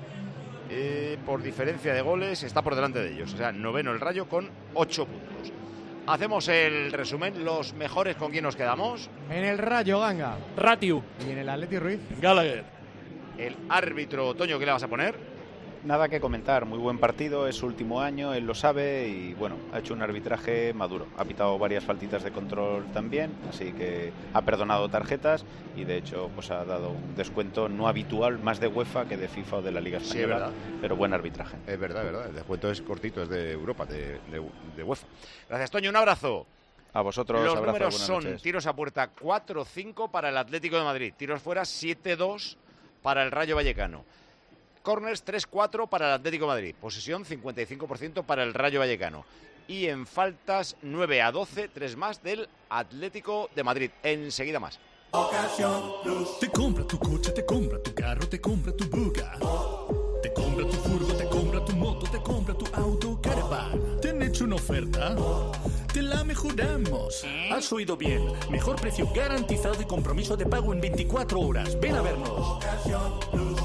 Eh, por diferencia de goles está por delante de ellos. O sea, noveno el Rayo con ocho puntos. Hacemos el resumen. Los mejores, ¿con quién nos quedamos? En el Rayo, Ganga. Ratiu. Y en el Atleti, Ruiz. Gallagher. El árbitro, Toño, ¿qué le vas a poner? Nada que comentar, muy buen partido, es su último año, él lo sabe y bueno, ha hecho un arbitraje maduro. Ha pitado varias faltitas de control también, así que ha perdonado tarjetas y de hecho pues ha dado un descuento no habitual, más de UEFA que de FIFA o de la Liga Española, sí, es verdad. Pero buen arbitraje. Es verdad, es verdad, el descuento es cortito, es de Europa, de, de, de UEFA. Gracias, Toño, un abrazo. A vosotros, los abrazo, números buenas son noches. Tiros a puerta cuatro cinco para el Atlético de Madrid, tiros fuera siete dos para el Rayo Vallecano. Corners tres cuatro para el Atlético de Madrid. Posesión cincuenta y cinco por ciento para el Rayo Vallecano. Y en faltas nueve a doce, tres más del Atlético de Madrid. Enseguida más. Ocasión Plus. Te compra tu coche, te compra tu carro, te compra tu buga. Te compra tu furgo, te compra tu moto, te compra tu auto, caravan. ¿Te han hecho una oferta? Te la mejoramos. Has oído bien. Mejor precio garantizado y compromiso de pago en veinticuatro horas. Ven a vernos. Ocasión Plus.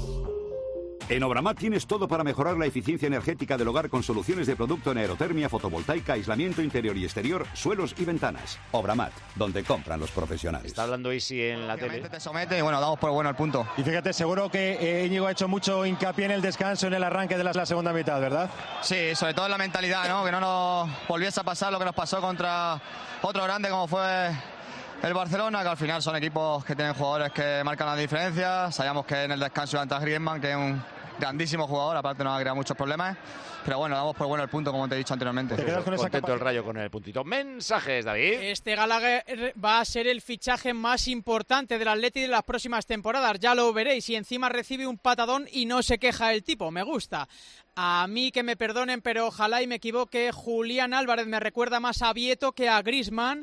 En Obramat tienes todo para mejorar la eficiencia energética del hogar con soluciones de producto en aerotermia, fotovoltaica, aislamiento interior y exterior, suelos y ventanas. Obramat, donde compran los profesionales. Está hablando Isi en la tele. Te somete y bueno, damos por bueno el punto. Y fíjate, seguro que eh, Íñigo ha hecho mucho hincapié en el descanso, en el arranque de la, la segunda mitad, ¿verdad? Sí, sobre todo en la mentalidad, ¿no? Que no nos volviese a pasar lo que nos pasó contra otro grande como fue el Barcelona, que al final son equipos que tienen jugadores que marcan la diferencia. Sabíamos que en el descanso iba a entrar Griezmann, que es un grandísimo jugador, aparte nos ha creado muchos problemas, pero bueno, damos por bueno el punto, como te he dicho anteriormente. ¿Te quedas con esa contento el Rayo con el puntito? Mensajes, David. Este Gallagher va a ser el fichaje más importante del Atleti de las próximas temporadas, ya lo veréis, y encima recibe un patadón y no se queja el tipo, me gusta. A mí que me perdonen, pero ojalá y me equivoque, Julián Álvarez me recuerda más a Vieto que a Griezmann.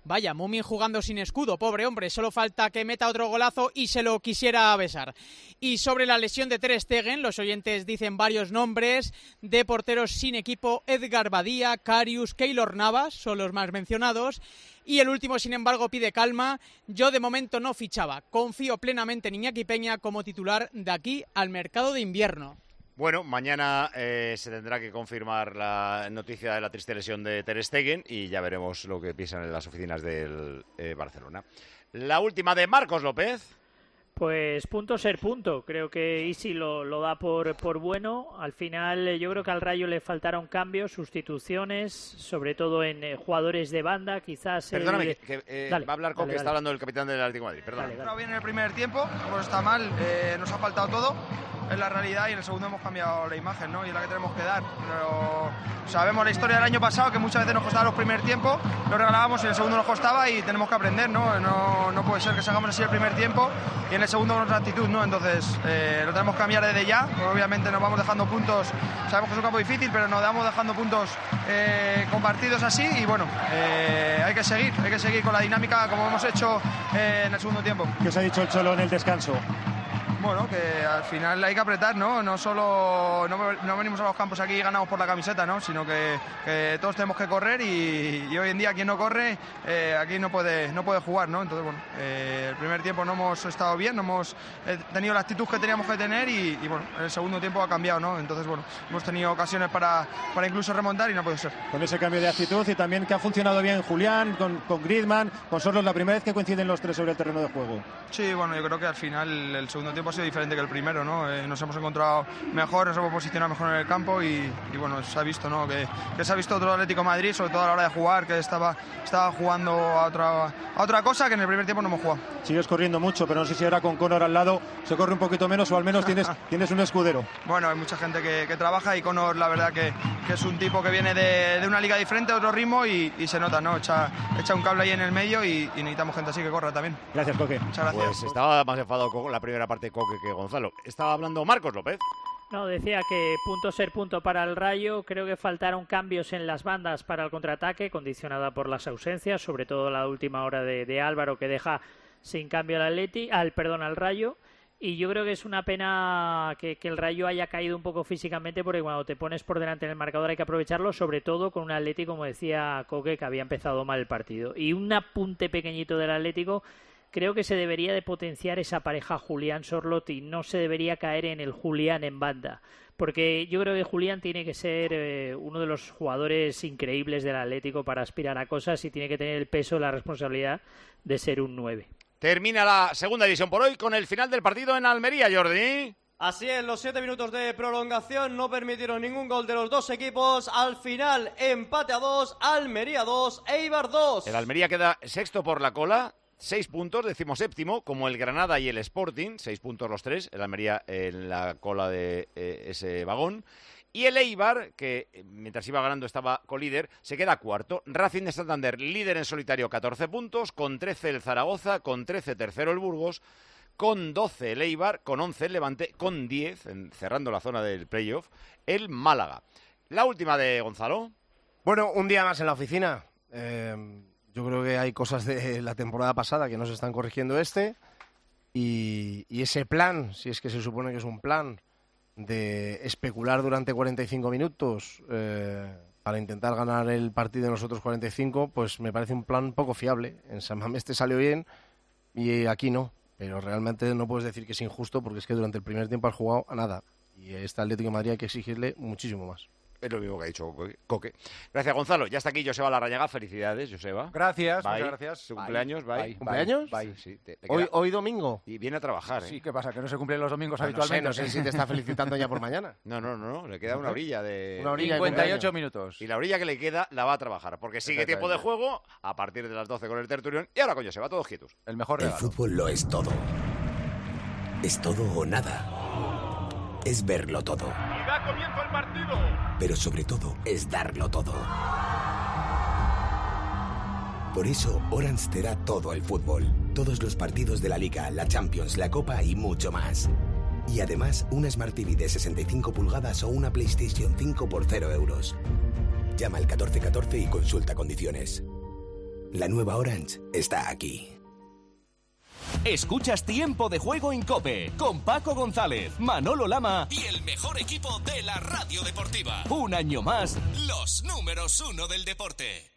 Vaya, Mumin jugando sin escudo, pobre hombre, solo falta que meta otro golazo y se lo quisiera besar. Y sobre la lesión de Ter Stegen, los oyentes dicen varios nombres de porteros sin equipo: Edgar Badía, Karius, Keylor Navas, son los más mencionados. Y el último, sin embargo, pide calma. Yo de momento no fichaba. Confío plenamente en Iñaki Peña como titular de aquí al mercado de invierno. Bueno, mañana eh, se tendrá que confirmar la noticia de la triste lesión de Ter Stegen y ya veremos lo que piensan en las oficinas del eh, Barcelona. La última de Marcos López. Pues punto ser punto. Creo que Isi lo, lo da por, por bueno. Al final yo creo que al Rayo le faltaron cambios, sustituciones, sobre todo en eh, jugadores de banda. Quizás... Perdóname, el... que, que eh, dale, va a hablar con dale, que dale. está hablando el capitán del Atlético de Madrid. Perdón. Hemos entrado bien en el primer tiempo, hemos estado mal, eh, nos ha faltado todo, es la realidad, y en el segundo hemos cambiado la imagen, ¿no? Y es la que tenemos que dar. Pero sabemos la historia del año pasado, que muchas veces nos costaba los primer tiempos, lo regalábamos y en el segundo nos costaba, y tenemos que aprender, ¿no? No, no puede ser que salgamos así el primer tiempo y en el segundo con otra actitud, ¿no? Entonces eh, lo tenemos que cambiar desde ya. Obviamente nos vamos dejando puntos, sabemos que es un campo difícil, pero nos vamos dejando puntos eh, compartidos así, y bueno, eh, hay que seguir, hay que seguir con la dinámica como hemos hecho eh, en el segundo tiempo. ¿Qué os ha dicho el Cholo en el descanso? Bueno, que al final hay que apretar, ¿no? No solo no, no venimos a los campos aquí y ganamos por la camiseta, ¿no? Sino que, que todos tenemos que correr, y, y hoy en día quien no corre eh, aquí no puede no puede jugar, ¿no? Entonces, bueno, eh, el primer tiempo no hemos estado bien, no hemos eh, tenido la actitud que teníamos que tener, y, y bueno, el segundo tiempo ha cambiado, ¿no? Entonces, bueno, hemos tenido ocasiones para, para incluso remontar y no puede ser. Con ese cambio de actitud, y también que ha funcionado bien Julián, con, con Griezmann, con Soros, la primera vez que coinciden los tres sobre el terreno de juego. Sí, bueno, yo creo que al final el segundo tiempo ha sido diferente que el primero, ¿no? Eh, nos hemos encontrado mejor, nos hemos posicionado mejor en el campo, y, y bueno, se ha visto, ¿no? Que, que se ha visto otro Atlético de Madrid, sobre todo a la hora de jugar, que estaba, estaba jugando a otra, a otra cosa que en el primer tiempo no hemos jugado. Sigues corriendo mucho, pero no sé si ahora con Conor al lado se corre un poquito menos, o al menos tienes, tienes un escudero. Bueno, hay mucha gente que, que trabaja, y Conor, la verdad que, que es un tipo que viene de, de una liga diferente, de otro ritmo, y, y se nota, ¿no? Echa, echa un cable ahí en el medio, y, y necesitamos gente así que corra también. Gracias, Coque. Muchas gracias. Pues estaba más enfadado con la primera parte de Coque que Gonzalo. Estaba hablando Marcos López. No, decía que punto ser punto para el Rayo. Creo que faltaron cambios en las bandas para el contraataque, condicionada por las ausencias, sobre todo la última hora de, de Álvaro, que deja sin cambio al Atleti, al perdón, al Rayo. Y yo creo que es una pena que, que el Rayo haya caído un poco físicamente, porque cuando te pones por delante en el marcador hay que aprovecharlo, sobre todo con un Atleti, como decía Coque, que había empezado mal el partido. Y un apunte pequeñito del Atlético: creo que se debería de potenciar esa pareja Julián-Sorlotti, no se debería caer en el Julián en banda, porque yo creo que Julián tiene que ser eh, uno de los jugadores increíbles del Atlético para aspirar a cosas, y tiene que tener el peso, la responsabilidad de ser un nueve. Termina la segunda división por hoy con el final del partido en Almería, Jordi. Así es, los siete minutos de prolongación no permitieron ningún gol de los dos equipos. Al final, empate a dos, Almería dos, Eibar dos. El Almería queda sexto por la cola, seis puntos, decimoséptimo, como el Granada y el Sporting, seis puntos los tres, el Almería en la cola de eh, ese vagón. Y el Eibar, que mientras iba ganando estaba colíder, se queda cuarto. Racing de Santander, líder en solitario, catorce puntos, con trece el Zaragoza, con trece tercero el Burgos, con doce el Eibar, con once el Levante, con diez, en, cerrando la zona del playoff, el Málaga. La última de Gonzalo. Bueno, un día más en la oficina. Eh, yo creo que hay cosas de la temporada pasada que no se están corrigiendo este. Y, y ese plan, si es que se supone que es un plan, de especular durante cuarenta y cinco minutos eh, para intentar ganar el partido en los otros cuarenta y cinco, pues me parece un plan poco fiable. En San Mamés te salió bien y aquí no, pero realmente no puedes decir que es injusto, porque es que durante el primer tiempo has jugado a nada, y a este Atlético de Madrid hay que exigirle muchísimo más. Es lo mismo que ha dicho Coque. Gracias, Gonzalo. Ya está aquí Joseba Larrañaga. Felicidades, Joseba. Gracias, bye. muchas gracias. Su cumpleaños, bye. Bye. ¿Cumpleaños? Bye. Sí, te, te ¿Hoy, ¿Hoy domingo? Y viene a trabajar, ¿eh? Sí, ¿qué pasa? ¿Que no se cumplen los domingos no, habitualmente? No sé, no sé si te está felicitando ya por mañana. No, no, no, le queda una orilla de... Una orilla cincuenta y ocho minutos. Y la orilla que le queda la va a trabajar, porque sigue tiempo de juego a partir de las doce con el tertulión. Y ahora con Joseba, todos quietos. El mejor regalo. El fútbol lo es todo. Es todo o nada. Es verlo todo. Y da comienzo el partido. Pero sobre todo es darlo todo. Por eso Orange te da todo el fútbol. Todos los partidos de la Liga, la Champions, la Copa y mucho más. Y además una Smart T V de sesenta y cinco pulgadas o una PlayStation cinco por cero euros. Llama al catorce catorce y consulta condiciones. La nueva Orange está aquí. Escuchas Tiempo de Juego en COPE con Paco González, Manolo Lama y el mejor equipo de la radio deportiva. Un año más, los números uno del deporte.